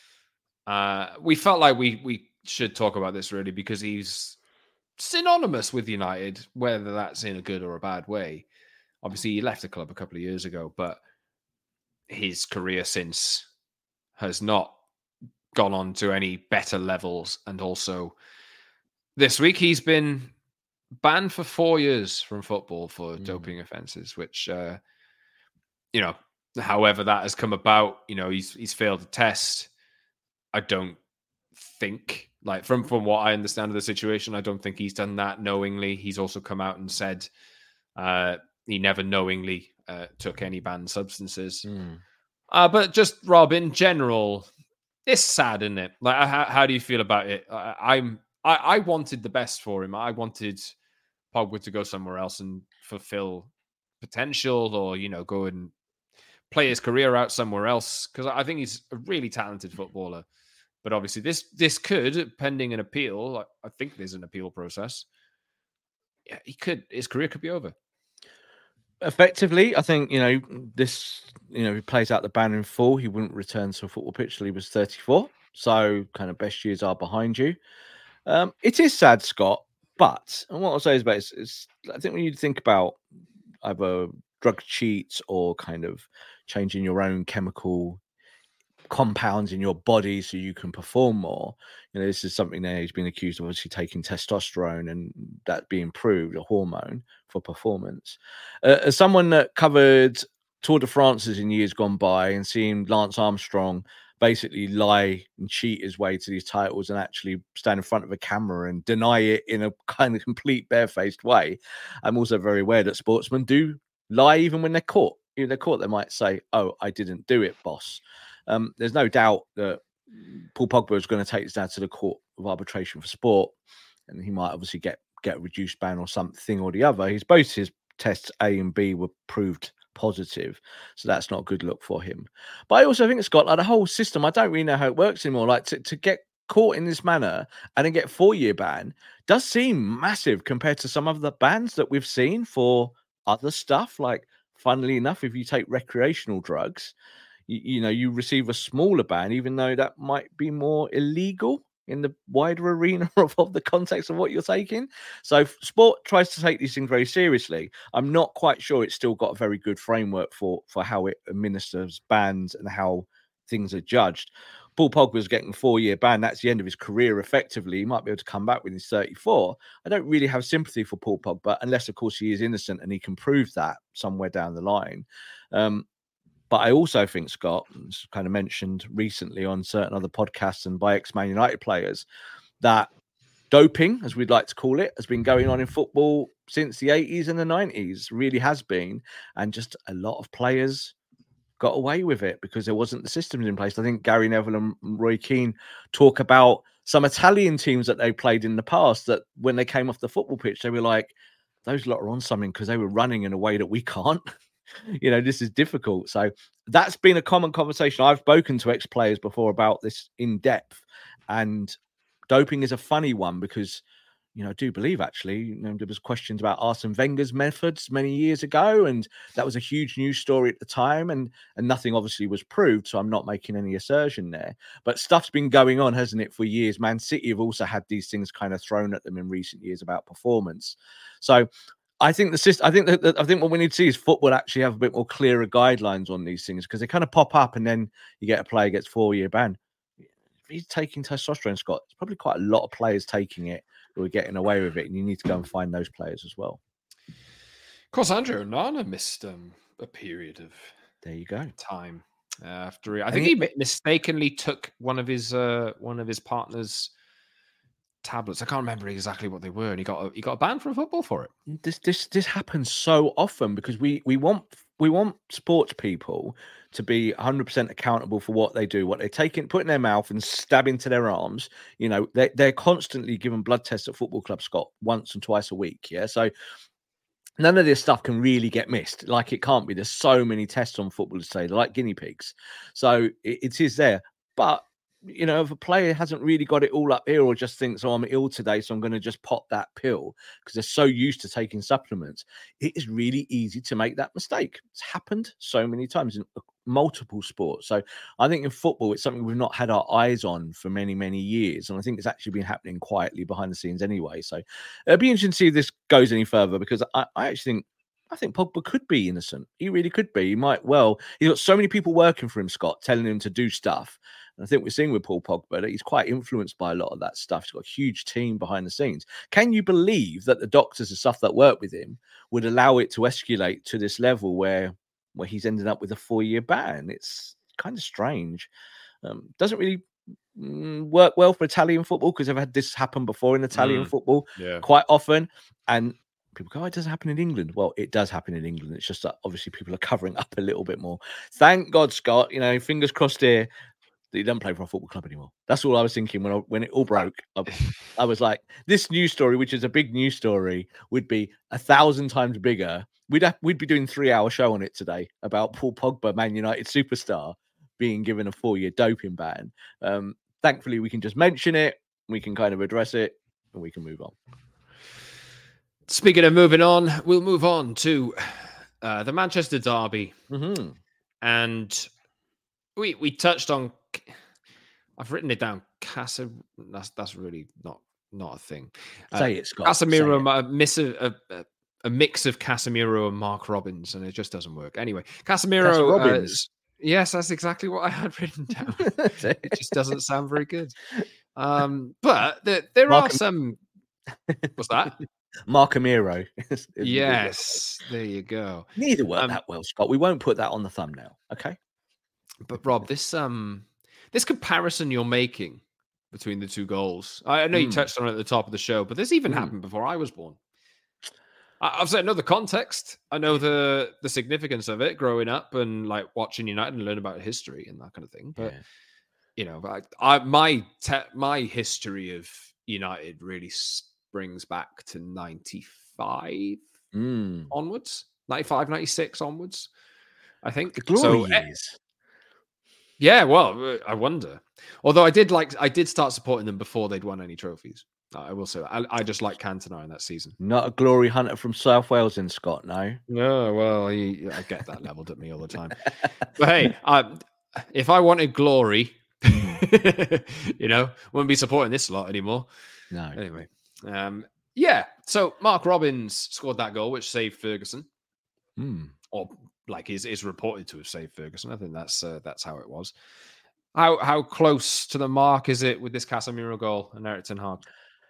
Speaker 3: Uh, we felt like we we should talk about this really because he's synonymous with United, whether that's in a good or a bad way. Obviously, he left the club a couple of years ago, but his career since has not gone on to any better levels. And also, this week he's been banned for four years from football for
Speaker 4: Mm.
Speaker 3: doping offences, which, uh, you know, however that has come about, you know, he's he's failed a test. I don't think, like, from, from what I understand of the situation, I don't think he's done that knowingly. He's also come out and said uh, he never knowingly uh, took any banned substances.
Speaker 4: Mm.
Speaker 3: Uh, but just, Rob, in general, it's sad, isn't it? Like, how, how do you feel about it? I, I'm, I, I wanted the best for him. I wanted Pogba to go somewhere else and fulfill potential, or, you know, go and play his career out somewhere else, because I think he's a really talented footballer. But obviously, this this could, pending an appeal, I think there's an appeal process. Yeah, he could, his career could be over.
Speaker 4: Effectively, I think, you know, this, you know, he plays out the ban in full. He wouldn't return to a football pitch till he was thirty-four. So, kind of best years are behind you. Um, it is sad, Scott. But and what I'll say is about it is, is I think when you think about either drug cheats or kind of changing your own chemical compounds in your body so you can perform more, you know, this is something that he's been accused of, obviously taking testosterone and that being proved a hormone for performance. Uh, as someone that covered Tour de France's in years gone by and seeing Lance Armstrong basically lie and cheat his way to these titles and actually stand in front of a camera and deny it in a kind of complete barefaced way, I'm also very aware that sportsmen do lie even when they're caught. If they're caught, they might say, "Oh, I didn't do it, boss." Um, there's no doubt that Paul Pogba is going to take this down to the court of arbitration for sport, and he might obviously get get a reduced ban or something or the other. He's both his tests A and B were proved positive, so that's not a good look for him. But I also think it's got like the whole system. I don't really know how it works anymore. Like to, to get caught in this manner and then get four year ban does seem massive compared to some of the bans that we've seen for other stuff. Like, funnily enough, if you take recreational drugs, you, you know, you receive a smaller ban, even though that might be more illegal. in the wider arena of, of the context of what you're taking. So sport tries to take these things very seriously. I'm not quite sure it's still got a very good framework for, for how it administers bans and how things are judged. Paul Pogba's getting a four-year ban. That's the end of his career, effectively. He might be able to come back when he's thirty-four. I don't really have sympathy for Paul Pogba, unless, of course, he is innocent and he can prove that somewhere down the line. Um, But I also think, Scott, it's kind of mentioned recently on certain other podcasts and by ex-Man United players, that doping, as we'd like to call it, has been going on in football since the eighties and the nineties, really has been. And just a lot of players got away with it because there wasn't the systems in place. I think Gary Neville and Roy Keane talk about some Italian teams that they played in the past that when they came off the football pitch, they were like, those lot are on something because they were running in a way that we can't. You know, this is difficult. So that's been a common conversation. I've spoken to ex-players before about this in depth, and doping is a funny one because, you know, I do believe actually, you know, there was questions about Arsene Wenger's methods many years ago, and that was a huge news story at the time, and and nothing obviously was proved. So I'm not making any assertion there, but stuff's been going on, hasn't it, for years? Man City have also had these things kind of thrown at them in recent years about performance. So I think the system. I think that, that I think what we need to see is football actually have a bit more clearer guidelines on these things, because they kind of pop up and then you get a player gets four year ban. If he's taking testosterone, Scott, there's probably quite a lot of players taking it who are getting away with it, and you need to go and find those players as well.
Speaker 3: Of course, Andre Onana missed um, a period of
Speaker 4: there you go
Speaker 3: time after. He, I think he mistakenly took one of his uh, one of his partner's tablets. I can't remember exactly what they were, and he got a, he got a ban from football for it.
Speaker 4: This this this happens so often because we we want we want sports people to be one hundred percent accountable for what they do, what they take in, put in their mouth and stab into their arms. You know, they they're constantly given blood tests at football clubs, Scott, once and twice a week. Yeah, so none of this stuff can really get missed. Like it can't be. There's so many tests on footballers today, they're like guinea pigs. So it, it is there, but you know, if a player hasn't really got it all up here or just thinks, oh, I'm ill today, so I'm going to just pop that pill because they're so used to taking supplements, it is really easy to make that mistake. It's happened so many times in multiple sports. So I think in football, it's something we've not had our eyes on for many, many years. And I think it's actually been happening quietly behind the scenes anyway. So it'll be interesting to see if this goes any further, because I, I actually think I think Pogba could be innocent. He really could be. He might well. He's got so many people working for him, Scott, telling him to do stuff. And I think we're seeing with Paul Pogba that he's quite influenced by a lot of that stuff. He's got a huge team behind the scenes. Can you believe that the doctors and stuff that work with him would allow it to escalate to this level where, where he's ended up with a four-year ban? It's kind of strange. Um, doesn't really mm, work well for Italian football because I've had this happen before in Italian
Speaker 3: mm,
Speaker 4: football
Speaker 3: yeah. quite
Speaker 4: often. And people go, oh, it doesn't happen in England. Well, it does happen in England. It's just that obviously people are covering up a little bit more. Thank God, Scott. You know, fingers crossed here that he doesn't play for a football club anymore. That's all I was thinking when I, when it all broke. I, I was like, this news story, which is a big news story, would be a thousand times bigger. We'd have, we'd be doing a three-hour show on it today about Paul Pogba, Man United superstar, being given a four-year doping ban. Um, thankfully, we can just mention it, we can kind of address it, and we can move on.
Speaker 3: Speaking of moving on, we'll move on to uh, the Manchester derby.
Speaker 4: Mm-hmm.
Speaker 3: And we we touched on, I've written it down, Casa, that's that's really not not a thing.
Speaker 4: Say
Speaker 3: uh,
Speaker 4: it, Scott.
Speaker 3: Casemiro, a, miss of, a, a mix of Casemiro and Mark Robbins, and it just doesn't work. Anyway, Casemiro, uh, yes, that's exactly what I had written down. It just doesn't sound very good. Um, but there, there are some, what's that?
Speaker 4: Marcamiro.
Speaker 3: Yes, there you go.
Speaker 4: Neither work
Speaker 3: um,
Speaker 4: that well, Scott. We won't put that on the thumbnail, okay?
Speaker 3: But Rob, this um, this comparison you're making between the two goals, I know you mm. touched on it at the top of the show, but this even mm. happened before I was born. I, I've said I know the context, I know the the significance of it, growing up and like watching United and learn about history and that kind of thing. But yeah. you know, I, I my te- my history of United really brings back to ninety-five
Speaker 4: mm.
Speaker 3: onwards, ninety-five, ninety-six onwards, I think.
Speaker 4: The glory
Speaker 3: so,
Speaker 4: years.
Speaker 3: Yeah, well, I wonder. Although I did like, I did start supporting them before they'd won any trophies. I will say, I, I just like Cantona in that season.
Speaker 4: Not a glory hunter from South Wales in Scott, no.
Speaker 3: No, well, he, I get that leveled at me all the time. But hey, I, if I wanted glory, you know, wouldn't be supporting this lot anymore.
Speaker 4: No.
Speaker 3: Anyway, um, yeah. So Mark Robbins scored that goal, which saved Ferguson,
Speaker 4: Hmm.
Speaker 3: or like is is reported to have saved Ferguson. I think that's uh, that's how it was. How how close to the mark is it with this Casemiro goal and Erik ten Hag?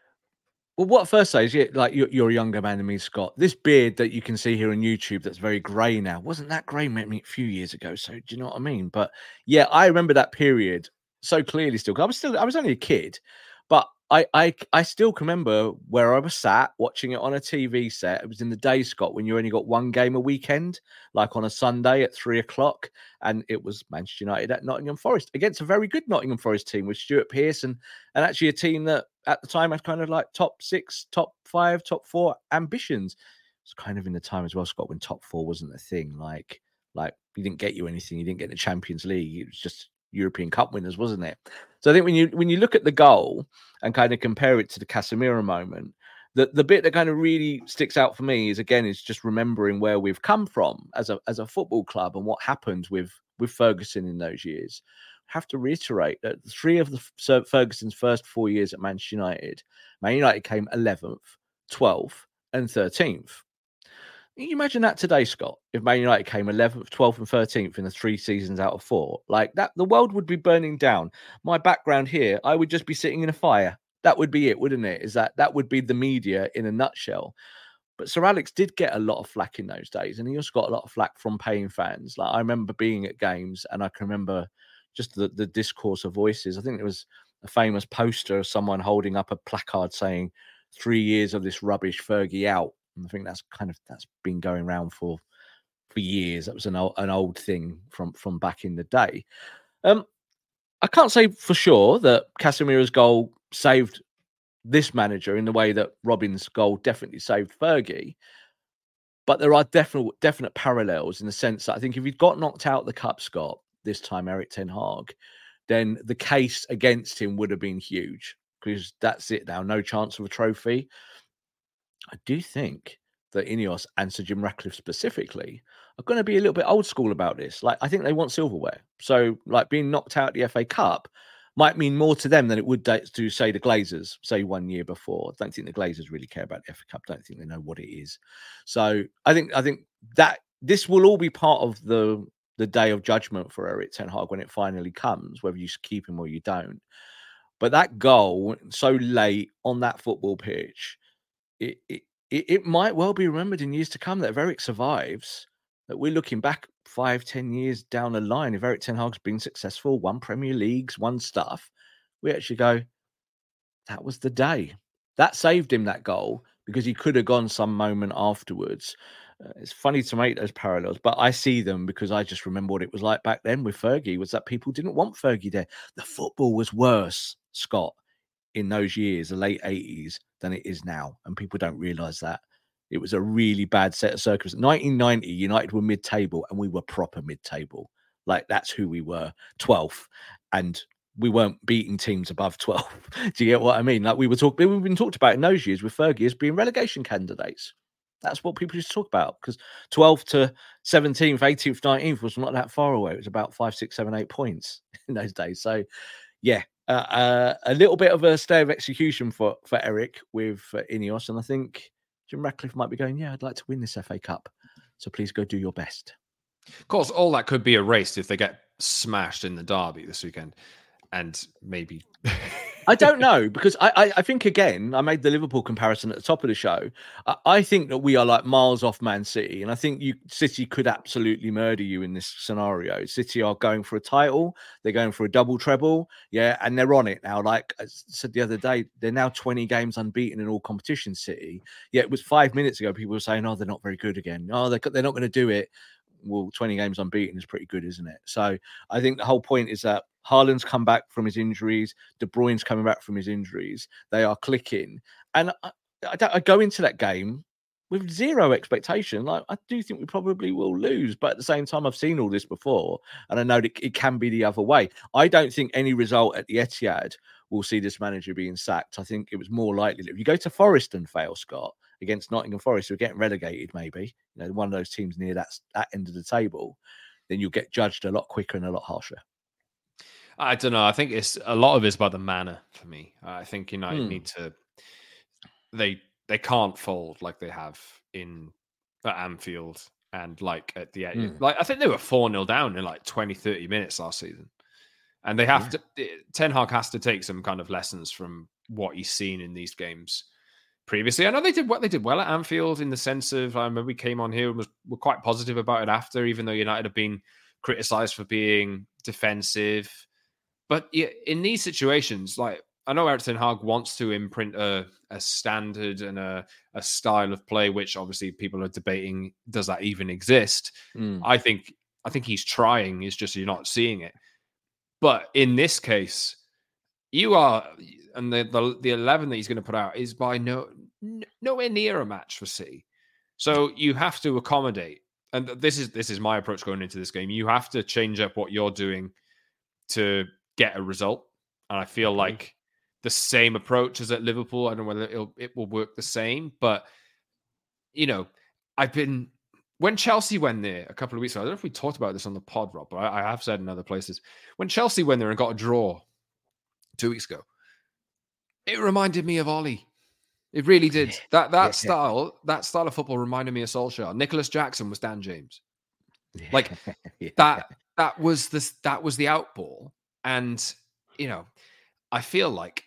Speaker 4: Well, what first say is, yeah, like you're, you're a younger man than me, Scott. This beard that you can see here on YouTube that's very grey now wasn't that grey maybe a few years ago. So do you know what I mean? But yeah, I remember that period so clearly still. 'Cause I was still I was only a kid, but I, I I still can remember where I was sat watching it on a T V set. It was in the day, Scott, when you only got one game a weekend, like on a Sunday at three o'clock, and it was Manchester United at Nottingham Forest against a very good Nottingham Forest team with Stuart Pearce and, and actually a team that at the time had kind of like top six, top five, top four ambitions. It's kind of in the time as well, Scott, when top four wasn't a thing. Like, like you didn't get you anything, you didn't get the Champions League. It was just European Cup winners, wasn't it? So I think when you when you look at the goal and kind of compare it to the Casemiro moment, the, the bit that kind of really sticks out for me is, again, is just remembering where we've come from as a as a football club and what happened with, with Ferguson in those years. I have to reiterate that three of the Ferguson's first four years at Manchester United, Man United came eleventh, twelfth and thirteenth. Can you imagine that today, Scott? If Man United came eleventh, twelfth, and thirteenth in the three seasons out of four, like that, the world would be burning down. My background here, I would just be sitting in a fire. That would be it, wouldn't it? Is that that would be the media in a nutshell? But Sir Alex did get a lot of flack in those days, and he also got a lot of flack from paying fans. Like I remember being at games, and I can remember just the, the discourse of voices. I think it was a famous poster of someone holding up a placard saying, "Three years of this rubbish, Fergie out." And I think that's kind of that's been going around for for years. That was an old, an old thing from from back in the day. Um, I can't say for sure that Casemiro's goal saved this manager in the way that Robins' goal definitely saved Fergie, but there are definite definite parallels in the sense that I think if he'd got knocked out the cup, Scott, this time Erik ten Hag, then the case against him would have been huge because that's it now, no chance of a trophy. I do think that Ineos and Sir Jim Ratcliffe specifically are going to be a little bit old school about this. Like, I think they want silverware. So, like, being knocked out the F A Cup might mean more to them than it would to, say, the Glazers, say, one year before. I don't think the Glazers really care about the F A Cup. I don't think they know what it is. So, I think I think that this will all be part of the the day of judgment for Erik ten Hag when it finally comes, whether you keep him or you don't. But that goal so late on that football pitch, It, it it might well be remembered in years to come that if Erik survives, that we're looking back five, ten years down the line. If Erik ten Hag's been successful, won Premier Leagues, won stuff, we actually go, that was the day. That saved him, that goal, because he could have gone some moment afterwards. Uh, it's funny to make those parallels, but I see them because I just remember what it was like back then with Fergie, was that people didn't want Fergie there. The football was worse, Scott, in those years, the late eighties, than it is now. And people don't realise that. It was a really bad set of circumstances. nineteen ninety, United were mid-table and we were proper mid-table. Like, that's who we were, twelfth. And we weren't beating teams above twelve. Do you get what I mean? Like, we were talking, we've been talked about in those years with Fergie as being relegation candidates. That's what people used to talk about, because twelfth to seventeenth, eighteenth, nineteenth was not that far away. It was about five, six, seven, eight points in those days. So, yeah. Uh, uh, a little bit of a stay of execution for, for Erik with uh, Ineos. And I think Jim Ratcliffe might be going, yeah, I'd like to win this F A Cup. So please go do your best.
Speaker 3: Of course, all that could be erased if they get smashed in the derby this weekend. And maybe...
Speaker 4: I don't know, because I, I, I think, again, I made the Liverpool comparison at the top of the show. I, I think that we are like miles off Man City. And I think you City could absolutely murder you in this scenario. City are going for a title. They're going for a double treble. Yeah, and they're on it now. Like I said the other day, they're now twenty games unbeaten in all competitions, City. Yeah, it was five minutes ago, people were saying, oh, they're not very good again. Oh, they're, they're not going to do it. Well, twenty games unbeaten is pretty good, isn't it? So I think the whole point is that Haaland's come back from his injuries. De Bruyne's coming back from his injuries. They are clicking. And I, I, I go into that game with zero expectation. Like, I do think we probably will lose. But at the same time, I've seen all this before. And I know that it can be the other way. I don't think any result at the Etihad will see this manager being sacked. I think it was more likely that if you go to Forest and fail, Scott, against Nottingham Forest, who are getting relegated maybe, you know, one of those teams near that, that end of the table, then you'll get judged a lot quicker and a lot harsher.
Speaker 3: I don't know. I think it's a lot of it's about the manner for me. I think United
Speaker 4: Hmm.
Speaker 3: need to. They they can't fold like they have in at Anfield and like at the end.
Speaker 4: Hmm.
Speaker 3: Like I think they were four nil down in like twenty, thirty minutes last season, and they have
Speaker 4: Yeah.
Speaker 3: to. Ten Hag has to take some kind of lessons from what he's seen in these games previously. I know they did what they did well at Anfield in the sense of I remember we came on here and was were quite positive about it after, even though United have been criticised for being defensive. But yeah, in these situations, like I know Erik ten Hag wants to imprint a, a standard and a, a style of play, which obviously people are debating, does that even exist?
Speaker 4: Hmm.
Speaker 3: I think I think he's trying, it's just you're not seeing it. But in this case, you are, and the, the, the eleven that he's going to put out is by no nowhere near a match for City. So you have to accommodate. And this is this is my approach going into this game. You have to change up what you're doing to get a result. And I feel
Speaker 4: Okay.
Speaker 3: like the same approach as at Liverpool. I don't know whether it'll, it will work the same, but you know, I've been when Chelsea went there a couple of weeks ago. I don't know if we talked about this on the pod, Rob, but I, I have said in other places when Chelsea went there and got a draw two weeks ago, it reminded me of Ollie. It really did. That that
Speaker 4: Yeah.
Speaker 3: style, that style of football reminded me of Solskjaer. Nicholas Jackson was Dan James.
Speaker 4: Yeah.
Speaker 3: Like
Speaker 4: Yeah.
Speaker 3: that that was the that was the outball. And you know, I feel like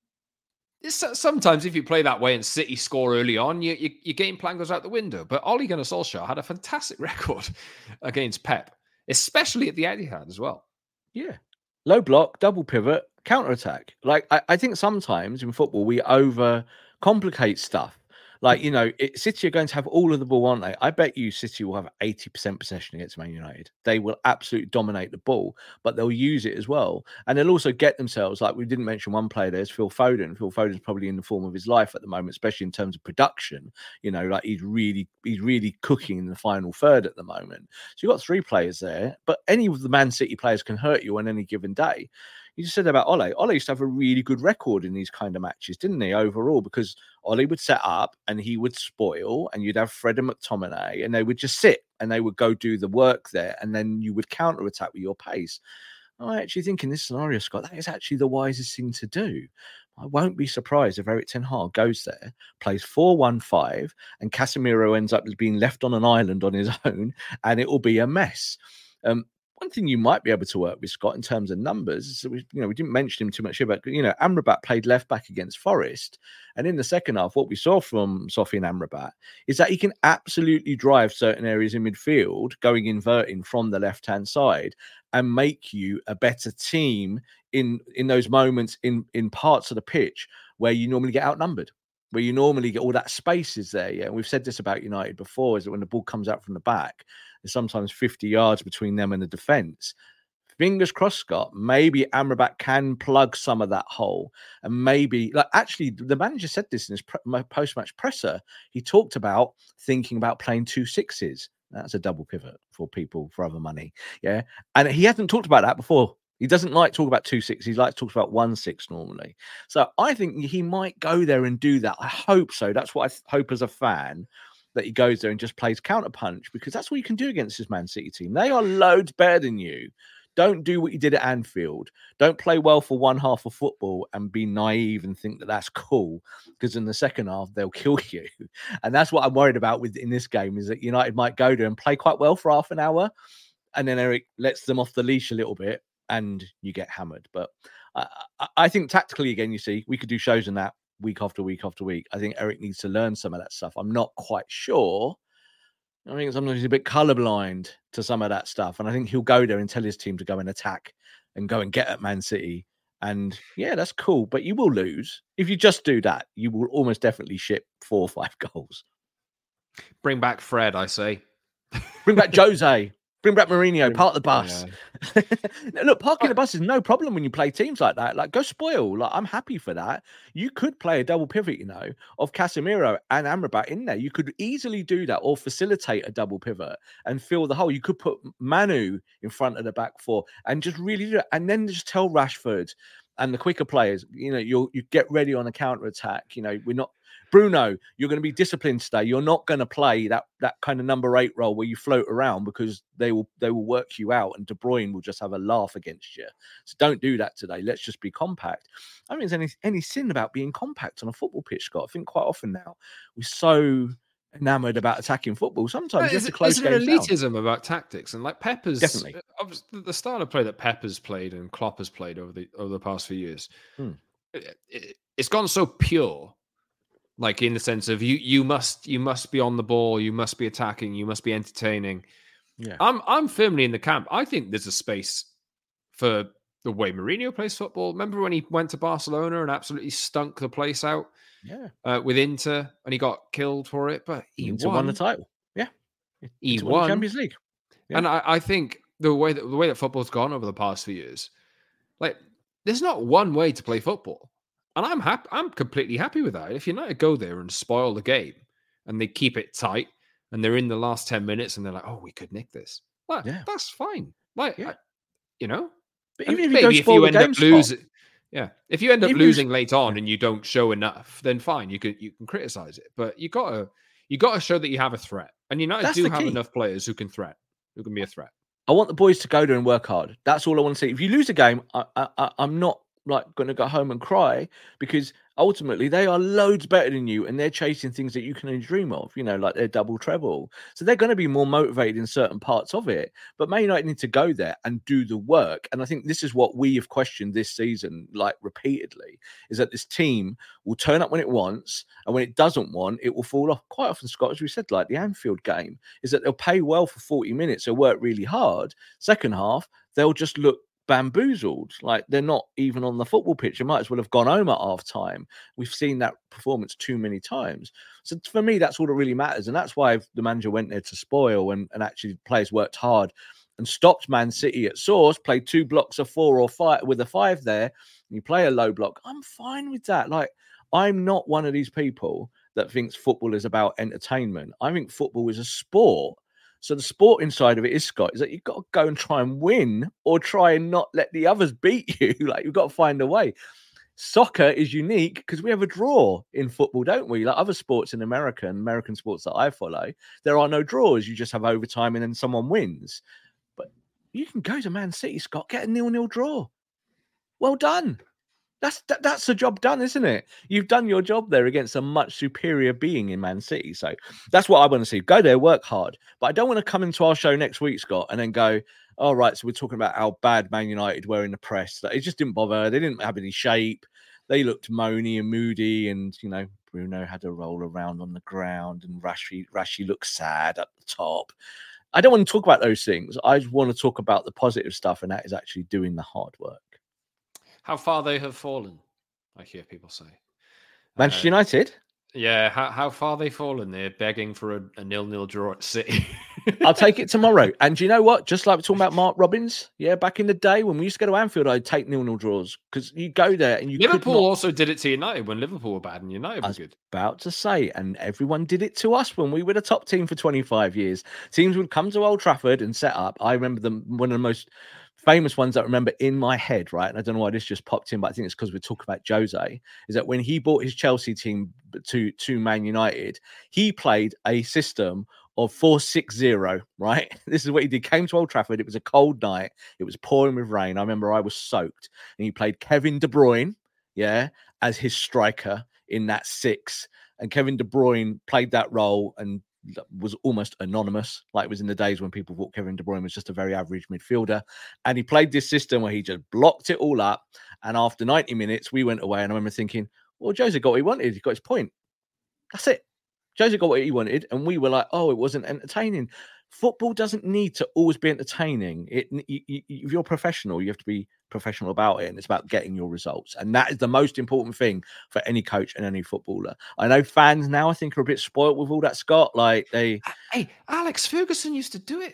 Speaker 3: it's, sometimes if you play that way and City score early on, you, you, your game plan goes out the window. But Ole Gunnar Solskjaer had a fantastic record against Pep, especially at the Etihad as well.
Speaker 4: Yeah. Low block, double pivot, counter attack. Like I, I think sometimes in football we over complicate stuff. Like, you know, it, City are going to have all of the ball, aren't they? I bet you City will have eighty percent possession against Man United. They will absolutely dominate the ball, but they'll use it as well. And they'll also get themselves, like we didn't mention one player there, is Phil Foden. Phil Foden's probably in the form of his life at the moment, especially in terms of production. You know, like he's really, he's really cooking in the final third at the moment. So you've got three players there, but any of the Man City players can hurt you on any given day. You just said about Ole. Ole used to have a really good record in these kind of matches, didn't he, overall? Because Ole would set up and he would spoil, and you'd have Fred and McTominay, and they would just sit and they would go do the work there, and then you would counter-attack with your pace. I actually think in this scenario, Scott, that is actually the wisest thing to do. I won't be surprised if Erik ten Hag goes there, plays four one five, and Casemiro ends up being left on an island on his own, and it will be a mess. Um, One thing you might be able to work with, Scott, in terms of numbers, is we, you know, we didn't mention him too much here, but you know, Amrabat played left back against Forest, and in the second half, what we saw from Sofian Amrabat is that he can absolutely drive certain areas in midfield, going inverting from the left hand side, and make you a better team in in those moments in in parts of the pitch where you normally get outnumbered. Where you normally get all that space is there, yeah. And we've said this about United before: is that when the ball comes out from the back, there's sometimes fifty yards between them and the defense. Fingers crossed, Scott. Maybe Amrabat can plug some of that hole, and maybe, like, actually, the manager said this in his pre- post-match presser. He talked about thinking about playing two sixes. That's a double pivot for people for other money, yeah. And he hasn't talked about that before. He doesn't like talk about two six. He likes to talk about one six normally. So I think he might go there and do that. I hope so. That's what I th- hope as a fan, that he goes there and just plays counter punch, because that's what you can do against this Man City team. They are loads better than you. Don't do what you did at Anfield. Don't play well for one half of football and be naive and think that that's cool, because in the second half they'll kill you. And that's what I'm worried about with in this game, is that United might go there and play quite well for half an hour, and then Eric lets them off the leash a little bit, and you get hammered. But I, I think tactically, again, you see, we could do shows on that week after week after week. I think Eric needs to learn some of that stuff. I'm not quite sure. I think sometimes he's a bit colorblind to some of that stuff. And I think he'll go there and tell his team to go and attack and go and get at Man City. And yeah, that's cool. But you will lose. If you just do that, you will almost definitely ship four or five goals.
Speaker 3: Bring back Fred, I say.
Speaker 4: Bring back Jose. Bring back Mourinho, park the bus. Yeah. Look, parking the bus is no problem when you play teams like that. Like, go spoil. Like, I'm happy for that. You could play a double pivot, you know, of Casemiro and Amrabat in there. You could easily do that, or facilitate a double pivot and fill the hole. You could put Manu in front of the back four and just really do it. And then just tell Rashford and the quicker players, you know, you'll you get ready on the counter attack. You know, we're not Bruno. You're going to be disciplined today. You're not going to play that that kind of number eight role where you float around because they will they will work you out, and De Bruyne will just have a laugh against you. So don't do that today. Let's just be compact. I don't think there's any any sin about being compact on a football pitch, Scott. I think quite often now we're so enamored about attacking football. Sometimes
Speaker 3: yeah,
Speaker 4: you have to close
Speaker 3: there's an
Speaker 4: games
Speaker 3: elitism
Speaker 4: down.
Speaker 3: about tactics, and like Pepper's
Speaker 4: Definitely.
Speaker 3: obviously the style of play that Pepper's played and Klopp has played over the over the past few years.
Speaker 4: Hmm.
Speaker 3: It, it, it's gone so pure, like in the sense of you you must you must be on the ball, you must be attacking, you must be entertaining.
Speaker 4: Yeah,
Speaker 3: I'm I'm firmly in the camp. I think there's a space for the way Mourinho plays football. Remember when he went to Barcelona and absolutely stunk the place out?
Speaker 4: yeah.
Speaker 3: Uh, with Inter, and he got killed for it, but he
Speaker 4: Inter
Speaker 3: won.
Speaker 4: won the title. Yeah,
Speaker 3: He
Speaker 4: Inter
Speaker 3: won
Speaker 4: the Champions League. Yeah.
Speaker 3: And I, I think the way that the way that football's gone over the past few years, like there's not one way to play football, and I'm happy. I'm completely happy with that. If United go there and spoil the game, and they keep it tight, and they're in the last ten minutes, and they're like, "Oh, we could nick this," well,
Speaker 4: Yeah.
Speaker 3: that's fine. Like,
Speaker 4: Yeah.
Speaker 3: I, you know,
Speaker 4: But
Speaker 3: and
Speaker 4: even if you go
Speaker 3: maybe if
Speaker 4: spoil
Speaker 3: you
Speaker 4: the
Speaker 3: end
Speaker 4: game,
Speaker 3: up
Speaker 4: Scott,
Speaker 3: losing, yeah, if you end up
Speaker 4: Even if-
Speaker 3: losing late on and you don't show enough, then fine, you can you can criticize it, but you gotta you gotta show that you have a threat, and United
Speaker 4: That's
Speaker 3: do
Speaker 4: the
Speaker 3: have
Speaker 4: key.
Speaker 3: enough players who can threat, who can be a threat.
Speaker 4: I want the boys to go there and work hard. That's all I want to see. If you lose a game, I, I, I'm not like going to go home and cry, because ultimately they are loads better than you, and they're chasing things that you can only dream of. You know, like their double treble. So they're going to be more motivated in certain parts of it. But Man United need to go there and do the work. And I think this is what we have questioned this season, like repeatedly, is that this team will turn up when it wants, and when it doesn't want, it will fall off. Quite often, Scott, as we said, like the Anfield game, is that they'll pay well for forty minutes, they'll work really hard. Second half, they'll just look bamboozled, like they're not even on the football pitch. They might as well have gone home at half time. We've seen that performance too many times. So for me, that's all that really matters. And that's why the manager went there to spoil, and, and actually players worked hard and stopped Man City at source, played two blocks of four or five with a five there, and you play a low block. I'm fine with that. Like, I'm not one of these people that thinks football is about entertainment. I think football is a sport. So the sporting side of it is, Scott, is that you've got to go and try and win, or try and not let the others beat you. Like, you've got to find a way. Soccer is unique because we have a draw in football, don't we? Like other sports in America and American sports that I follow, there are no draws. You just have overtime and then someone wins. But you can go to Man City, Scott, get a nil-nil draw. Well done. That's that, that's the job done, isn't it? You've done your job there against a much superior being in Man City. So that's what I want to see. Go there, work hard. But I don't want to come into our show next week, Scott, and then go, all right, so we're talking about how bad Man United were in the press. Like, it just didn't bother. They didn't have any shape. They looked moany and moody, and, you know, Bruno had a roll around on the ground, and Rashi, Rashi looked sad at the top. I don't want to talk about those things. I just want to talk about the positive stuff, and that is actually doing the hard work.
Speaker 3: How far they have fallen, I hear people say.
Speaker 4: Manchester
Speaker 3: Uh,
Speaker 4: United?
Speaker 3: Yeah, how, how far they fallen. They're begging for a, a nil-nil draw at City.
Speaker 4: I'll take it tomorrow. And do you know what? Just like we're talking about Mark Robbins, yeah, back in the day when we used to go to Anfield, I'd take nil-nil draws, because you go there and you could
Speaker 3: Liverpool
Speaker 4: not...
Speaker 3: also did it to United when Liverpool were bad and United
Speaker 4: I
Speaker 3: were
Speaker 4: was
Speaker 3: good.
Speaker 4: about to say, and everyone did it to us when we were the top team for twenty-five years. Teams would come to Old Trafford and set up. I remember them, one of the most famous ones that I remember in my head, right? And I don't know why this just popped in, but I think it's because we're talking about Jose, is that when he brought his Chelsea team to, to Man United, he played a system of four six zero, right? This is what he did. Came to Old Trafford. It was a cold night. It was pouring with rain. I remember I was soaked. And he played Kevin De Bruyne, yeah, as his striker in that six. And Kevin De Bruyne played that role and was almost anonymous. Like it was in the days when people thought Kevin De Bruyne was just a very average midfielder. And he played this system where he just blocked it all up. And after ninety minutes, we went away. And I remember thinking, well, Jose got what he wanted. He got his point. That's it. Jose got what he wanted, and we were like, oh, it wasn't entertaining. Football doesn't need to always be entertaining. It, you, you, if you're a professional, you have to be professional about it, and it's about getting your results. And that is the most important thing for any coach and any footballer. I know fans now, I think, are a bit spoiled with all that, Scott. Like they...
Speaker 3: Hey, Alex Ferguson used to do it.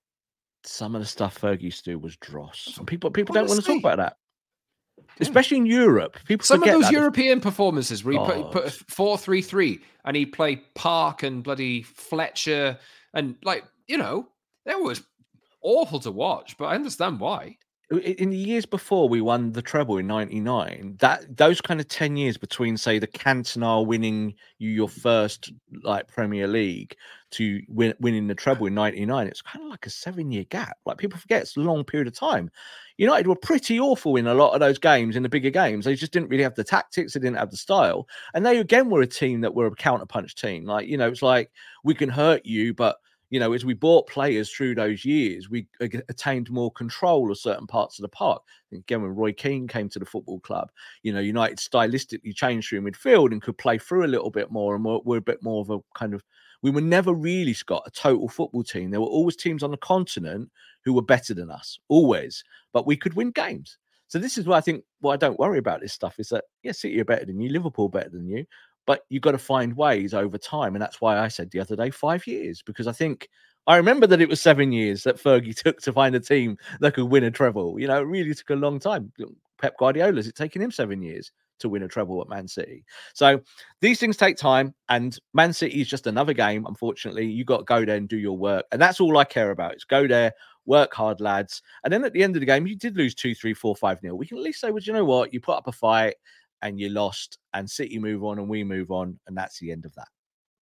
Speaker 4: Some of the stuff Fergie used to do was dross. And people, people don't want to
Speaker 3: Honestly.
Speaker 4: talk about that. Especially in Europe. People
Speaker 3: Some of
Speaker 4: forget
Speaker 3: those
Speaker 4: that.
Speaker 3: European performances where he put, he
Speaker 4: God.
Speaker 3: put a four three three and he played Park and bloody Fletcher and, like, you know, that was awful to watch, but I understand why.
Speaker 4: in the years before we won the treble in ninety-nine, that those kind of ten years between, say, the Cantona winning you your first like Premier League to win, winning the treble in ninety-nine, it's kind of like a seven-year gap. Like, people forget it's a long period of time. United were pretty awful in a lot of those games, in the bigger games. They just didn't really have the tactics. They didn't have the style. And they, again, were a team that were a counterpunch team. Like, you know, it's like, we can hurt you, but, you know, as we bought players through those years, we attained more control of certain parts of the park. And again, when Roy Keane came to the football club, you know, United stylistically changed through midfield and could play through a little bit more, and we're, we're a bit more of a kind of, we were never really, Scott, a total football team. There were always teams on the continent who were better than us, always, but we could win games. So this is why I think, what I don't worry about this stuff is that, yes, City are better than you, Liverpool better than you, but you've got to find ways over time. And that's why I said the other day, five years, because I think, I remember that it was seven years that Fergie took to find a team that could win a treble. You know, it really took a long time. Pep Guardiola's, it's taken him seven years to win a treble at Man City. So these things take time, and Man City is just another game. Unfortunately, you got to go there and do your work. And that's all I care about. Is go there, work hard, lads. And then at the end of the game, you did lose two, three, four, five nil. We can at least say, well, you know what? You put up a fight and you lost, and City move on and we move on. And that's the end of that.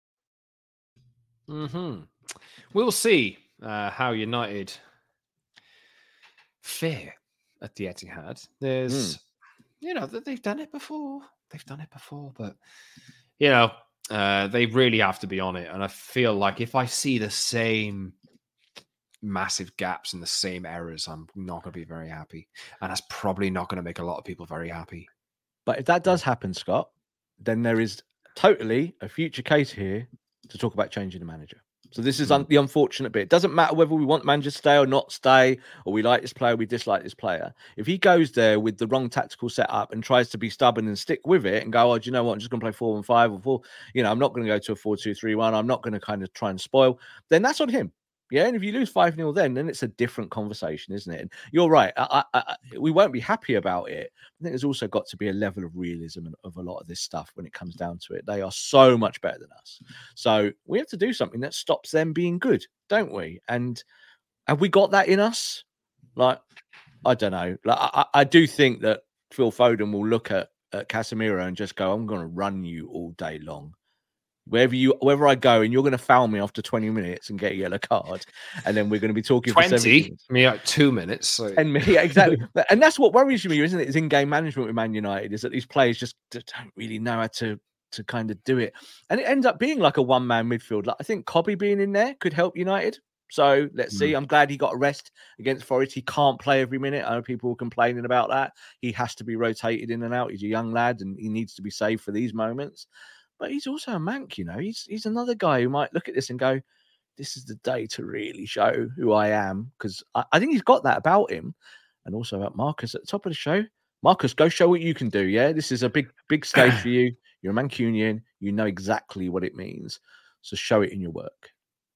Speaker 3: Mm-hmm. We'll see uh, how United fare at the Etihad. There's, mm. you know, they've done it before. They've done it before, but, you know, uh, they really have to be on it. And I feel like if I see the same massive gaps and the same errors, I'm not going to be very happy. And that's probably not going to make a lot of people very happy.
Speaker 4: But if that does happen, Scott, then there is totally a future case here to talk about changing the manager. So this is un- the unfortunate bit. It doesn't matter whether we want manager to stay or not stay, or we like this player, we dislike this player. If he goes there with the wrong tactical setup and tries to be stubborn and stick with it and go, oh, do you know what? I'm just going to play four and five or four. You know, I'm not going to go to a four two three one. I'm not going to kind of try and spoil. Then that's on him. Yeah, and if you lose five nil then, then it's a different conversation, isn't it? And you're right. I, I, I, we won't be happy about it. I think there's also got to be a level of realism of a lot of this stuff when it comes down to it. They are so much better than us. So we have to do something that stops them being good, don't we? And have we got that in us? Like, I don't know. Like, I, I do think that Phil Foden will look at, at Casemiro and just go, I'm going to run you all day long. Wherever you, wherever I go, and you're going to foul me after twenty minutes and get a yellow card, and then we're going to be talking
Speaker 3: twenty,
Speaker 4: for seventy.
Speaker 3: Me like two minutes. So.
Speaker 4: And me, yeah, exactly. And that's what worries me, isn't it? Is in-game management with Man United, is that these players just don't really know how to to kind of do it, and it ends up being like a one-man midfield. Like, I think Cobby being in there could help United. So let's mm. see. I'm glad he got a rest against Forest. He can't play every minute. I know people were complaining about that. He has to be rotated in and out. He's a young lad, and he needs to be saved for these moments. But he's also a Manc, you know. He's he's another guy who might look at this and go, this is the day to really show who I am. Because I, I think he's got that about him. And also about Marcus at the top of the show. Marcus, go show what you can do, yeah? This is a big, big stage for you. You're a Mancunian. You know exactly what it means. So show it in your work.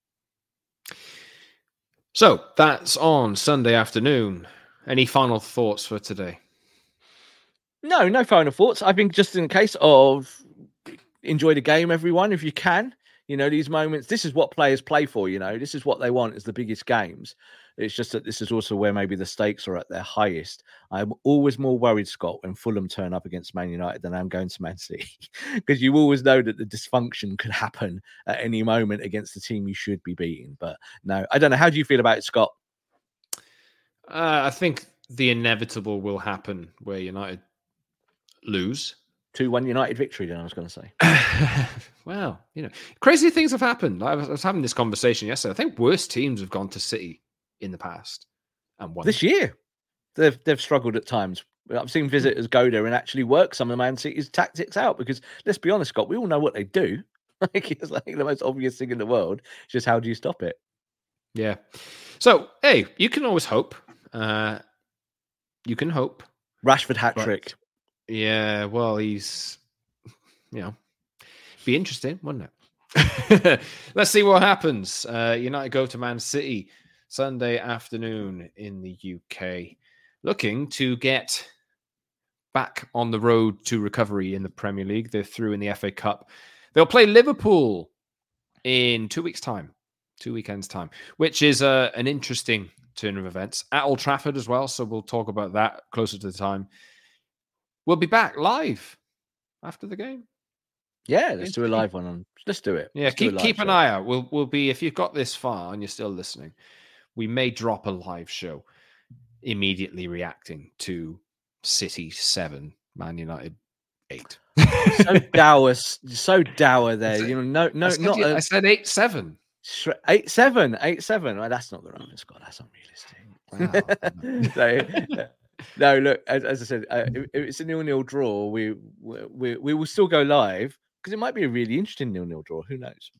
Speaker 3: So that's on Sunday afternoon. Any final thoughts for today?
Speaker 4: No, no final thoughts. I think just in case of... enjoy the game, everyone, if you can. You know, these moments, this is what players play for, you know. This is what they want, is the biggest games. It's just that this is also where maybe the stakes are at their highest. I'm always more worried, Scott, when Fulham turn up against Man United than I'm going to Man City. Because you always know that the dysfunction could happen at any moment against the team you should be beating. But no, I don't know. How do you feel about it, Scott?
Speaker 3: Uh, I think the inevitable will happen where United lose.
Speaker 4: two one United victory, then I was going to say.
Speaker 3: Well, you know, crazy things have happened. I was, I was having this conversation yesterday. I think worse teams have gone to City in the past and won.
Speaker 4: This year, they've they've struggled at times. I've seen visitors go there and actually work some of Man City's tactics out because, let's be honest, Scott, we all know what they do. Like, it's like the most obvious thing in the world. It's just how do you stop it?
Speaker 3: Yeah. So, hey, you can always hope. Uh, you can hope.
Speaker 4: Rashford hat trick.
Speaker 3: Yeah, well, he's, you know, be interesting, wouldn't it? Let's see what happens. Uh, United go to Man City Sunday afternoon in the U K, looking to get back on the road to recovery in the Premier League. They're through in the F A Cup. They'll play Liverpool in two weeks' time. Two weekends time, which is uh, an interesting turn of events at Old Trafford as well. So we'll talk about that closer to the time. We'll be back live after the game.
Speaker 4: Yeah, let's do a live one on. Let's do it.
Speaker 3: Yeah,
Speaker 4: let's
Speaker 3: keep keep an eye out. We'll we'll be, if you've got this far and you're still listening, we may drop a live show immediately reacting to City seven, Man United eight.
Speaker 4: So dour, so dour there. You know, no, no,
Speaker 3: I said,
Speaker 4: not.
Speaker 3: you,
Speaker 4: a,
Speaker 3: I said eight seven.
Speaker 4: Eight seven, eight seven. Well, that's not the right Scott. That's unrealistic. Wow. so, no, look. As, as I said, uh, if, if it's a nil-nil draw, we we we will still go live because it might be a really interesting nil-nil draw. Who knows?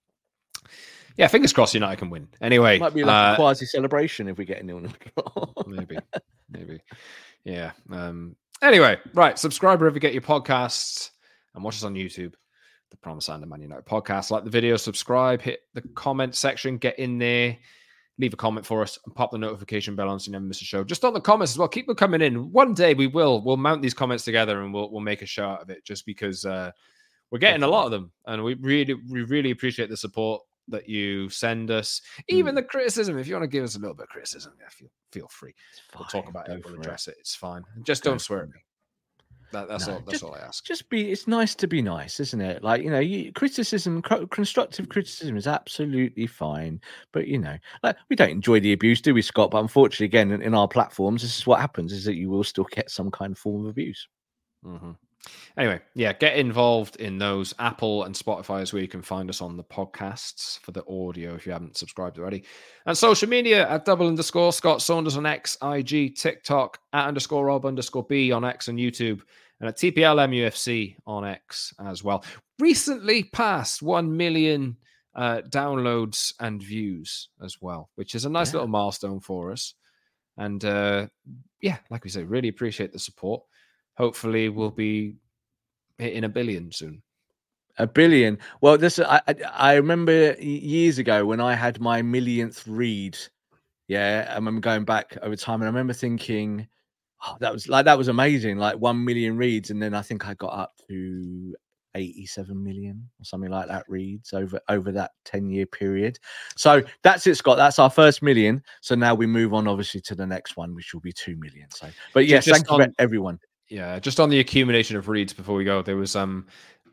Speaker 3: Yeah, fingers crossed United can win. Anyway,
Speaker 4: it might be like
Speaker 3: uh,
Speaker 4: a quasi celebration if we get a nil-nil draw.
Speaker 3: maybe, maybe. Yeah. Um. Anyway, right. Subscribe wherever you get your podcasts and watch us on YouTube. The Promise and the Man United podcast. Like the video, subscribe, hit the comment section, get in there, leave a comment for us, and pop the notification bell on so you never miss a show. Just on the comments as well, keep them coming in. One day we will we'll mount these comments together and we'll we'll make a show out of it. Just because uh, we're getting a lot of them, and we really we really appreciate the support that you send us. Even mm. the criticism, if you want to give us a little bit of criticism, yeah, feel feel free. We'll talk about it. We'll address it. it. It's fine. Just Go don't swear at me. That, that's no, all. That's
Speaker 4: just,
Speaker 3: all I ask.
Speaker 4: Just be. It's nice to be nice, isn't it? Like you know, you, criticism, co- constructive criticism is absolutely fine. But you know, like we don't enjoy the abuse, do we, Scott? But unfortunately, again, in, in our platforms, this is what happens: is that you will still get some kind of form of abuse.
Speaker 3: Mm-hmm. Anyway, yeah, get involved in those. Apple and Spotify is where you can find us on the podcasts for the audio if you haven't subscribed already. And social media at double underscore Scott Saunders on X, I G, TikTok, at underscore Rob underscore B on X and YouTube, and at T P L M U F C on X as well. Recently passed one million uh, downloads and views as well, which is a nice yeah. little milestone for us. And uh, yeah, like we say, really appreciate the support. Hopefully we'll be hitting a billion soon.
Speaker 4: A billion. Well, this I I remember years ago when I had my millionth read. Yeah, I remember going back over time, and I remember thinking, "Oh, that was like that was amazing!" Like one million reads, and then I think I got up to eighty-seven million or something like that reads over over that ten year period. So that's it, Scott. That's our first million. So now we move on, obviously, to the next one, which will be two million. So, but yes,
Speaker 3: Just
Speaker 4: thank
Speaker 3: on-
Speaker 4: you, everyone.
Speaker 3: Yeah, just on the accumulation of reads before we go, there was um,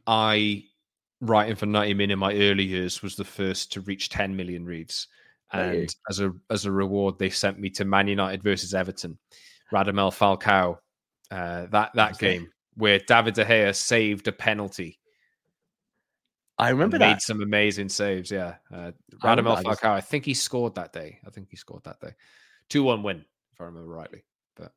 Speaker 3: I writing for ninety Min in my early years was the first to reach ten million reads, and hey. as a as a reward, they sent me to Man United versus Everton, Radamel Falcao, uh, that that game it? where David De Gea saved a penalty.
Speaker 4: I remember
Speaker 3: and
Speaker 4: that
Speaker 3: made some amazing saves. Yeah, uh, Radamel I Falcao. I think he scored that day. I think he scored that day. two one win, if I remember rightly. But.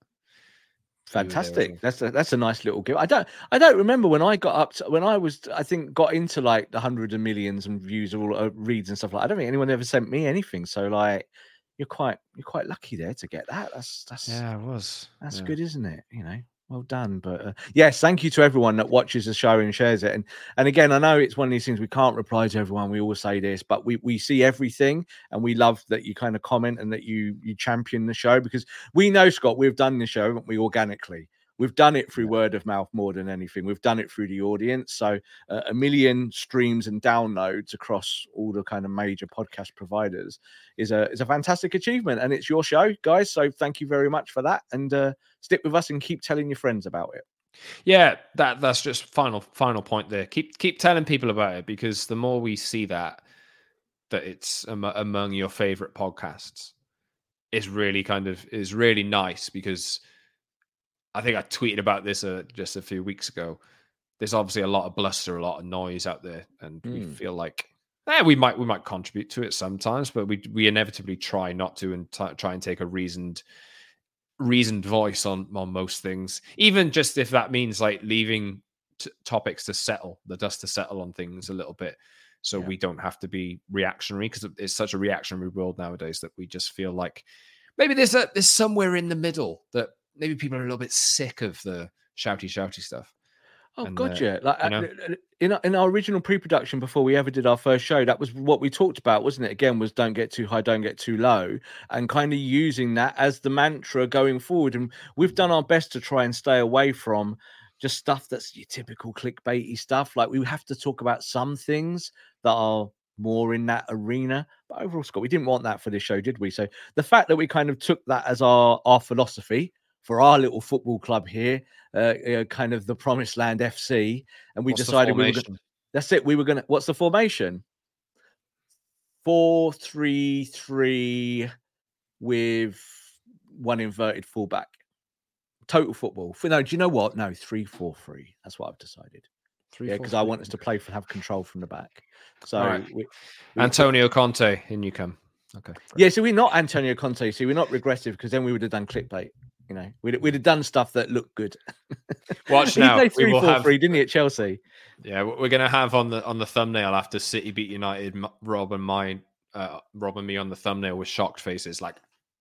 Speaker 4: Fantastic. That's a, that's a nice little gift. I don't I don't remember when I got up to, when I was I think got into like the hundreds of millions and views all uh, reads and stuff like that. I don't think anyone ever sent me anything. So like you're quite you're quite lucky there to get that. That's that's
Speaker 3: yeah, it was.
Speaker 4: That's
Speaker 3: yeah.
Speaker 4: good, isn't it? You know. Well done. But uh, yes, thank you to everyone that watches the show and shares it. And and again, I know it's one of these things we can't reply to everyone. We always say this, but we, we see everything, and we love that you kind of comment and that you you champion the show, because we know, Scott, we've done the show, haven't we, organically. We've done it through word of mouth more than anything. We've done it through the audience. So uh, a million streams and downloads across all the kind of major podcast providers is a is a fantastic achievement. And it's your show, guys. So thank you very much for that. And uh, stick with us and keep telling your friends about it.
Speaker 3: Yeah, that that's just final final point there. Keep keep telling people about it, because the more we see that that it's am- among your favorite podcasts, is really kind of is really nice, because I think I tweeted about this uh, just a few weeks ago. There's obviously a lot of bluster, a lot of noise out there, and mm. we feel like eh, we might we might contribute to it sometimes, but we we inevitably try not to, and t- try and take a reasoned reasoned voice on on most things, even just if that means like leaving t- topics to settle, the dust to settle on things a little bit, so yeah. we don't have to be reactionary, because it's such a reactionary world nowadays that we just feel like maybe there's a there's somewhere in the middle that. Maybe people are a little bit sick of the shouty, shouty stuff.
Speaker 4: Oh,
Speaker 3: and,
Speaker 4: God,
Speaker 3: uh,
Speaker 4: yeah. Like
Speaker 3: you know?
Speaker 4: in, our, in our original pre-production, before we ever did our first show, that was what we talked about, wasn't it? Again, was don't get too high, don't get too low, and kind of using that as the mantra going forward. And we've done our best to try and stay away from just stuff that's your typical clickbaity stuff. Like we have to talk about some things that are more in that arena. But overall, Scott, we didn't want that for this show, did we? So the fact that we kind of took that as our, our philosophy for our little football club here, uh, uh, kind of the Promised Land F C, and we
Speaker 3: What's
Speaker 4: decided we were gonna, that's it. We were going to, what's the formation? four three three with one inverted fullback. Total football. No, do you know what? No, three four three. That's what I've decided. Three, yeah, because I want us to play for have control from the back. So
Speaker 3: right.
Speaker 4: we, we,
Speaker 3: Antonio Conte, in you come. Okay.
Speaker 4: Yeah, so we're not Antonio Conte. So we're not regressive because then we would have done clickbait. You know, we'd, we'd have done stuff that looked good.
Speaker 3: Watch
Speaker 4: he
Speaker 3: now.
Speaker 4: played
Speaker 3: We
Speaker 4: three
Speaker 3: will
Speaker 4: four
Speaker 3: have...
Speaker 4: three, didn't he, at Chelsea?
Speaker 3: Yeah, we're gonna have on the on the thumbnail after City beat United, Rob and mine, uh, Rob and me on the thumbnail with shocked faces, like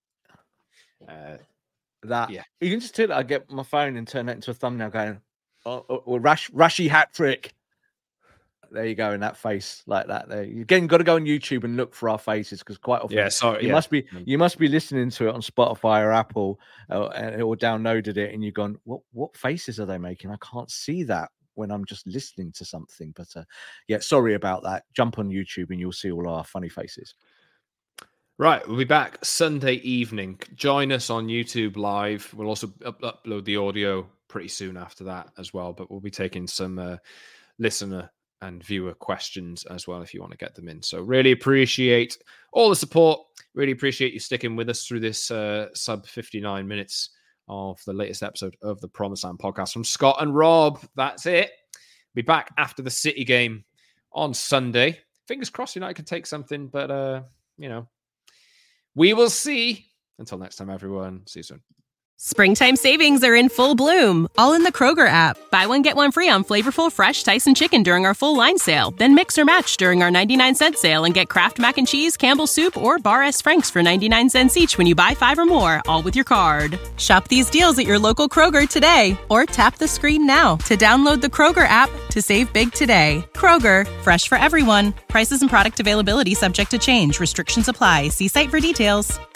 Speaker 3: uh,
Speaker 4: that.
Speaker 3: Yeah,
Speaker 4: you can just tell that I get my phone and turn that into a thumbnail, going, "Oh, oh, oh Rush, Rushy hat trick." There you go, in that face like that. There again, got to go on YouTube and look for our faces because quite often,
Speaker 3: yeah, sorry,
Speaker 4: you
Speaker 3: yeah.
Speaker 4: must be you must be listening to it on Spotify or Apple, uh, and or downloaded it, and you've gone, "What what faces are they making? I can't see that when I'm just listening to something." But uh, yeah, sorry about that. Jump on YouTube and you'll see all our funny faces.
Speaker 3: Right, we'll be back Sunday evening. Join us on YouTube Live. We'll also up- upload the audio pretty soon after that as well. But we'll be taking some uh, listener and viewer questions as well if you want to get them in. So really appreciate all the support. Really appreciate you sticking with us through this uh, sub fifty-nine minutes of the latest episode of the Promised Land podcast from Scott and Rob. That's it. Be back after the City game on Sunday. Fingers crossed United can take something, but uh, you know, we will see. Until next time, everyone. See you soon.
Speaker 7: Springtime savings are in full bloom, all in the Kroger app. Buy one, get one free on flavorful, fresh Tyson chicken during our full line sale. Then mix or match during our ninety-nine cent sale and get Kraft Mac and Cheese, Campbell's Soup, or Bar S. Frank's for ninety-nine cents each when you buy five or more, all with your card. Shop these deals at your local Kroger today, or tap the screen now to download the Kroger app to save big today. Kroger, fresh for everyone. Prices and product availability subject to change. Restrictions apply. See site for details.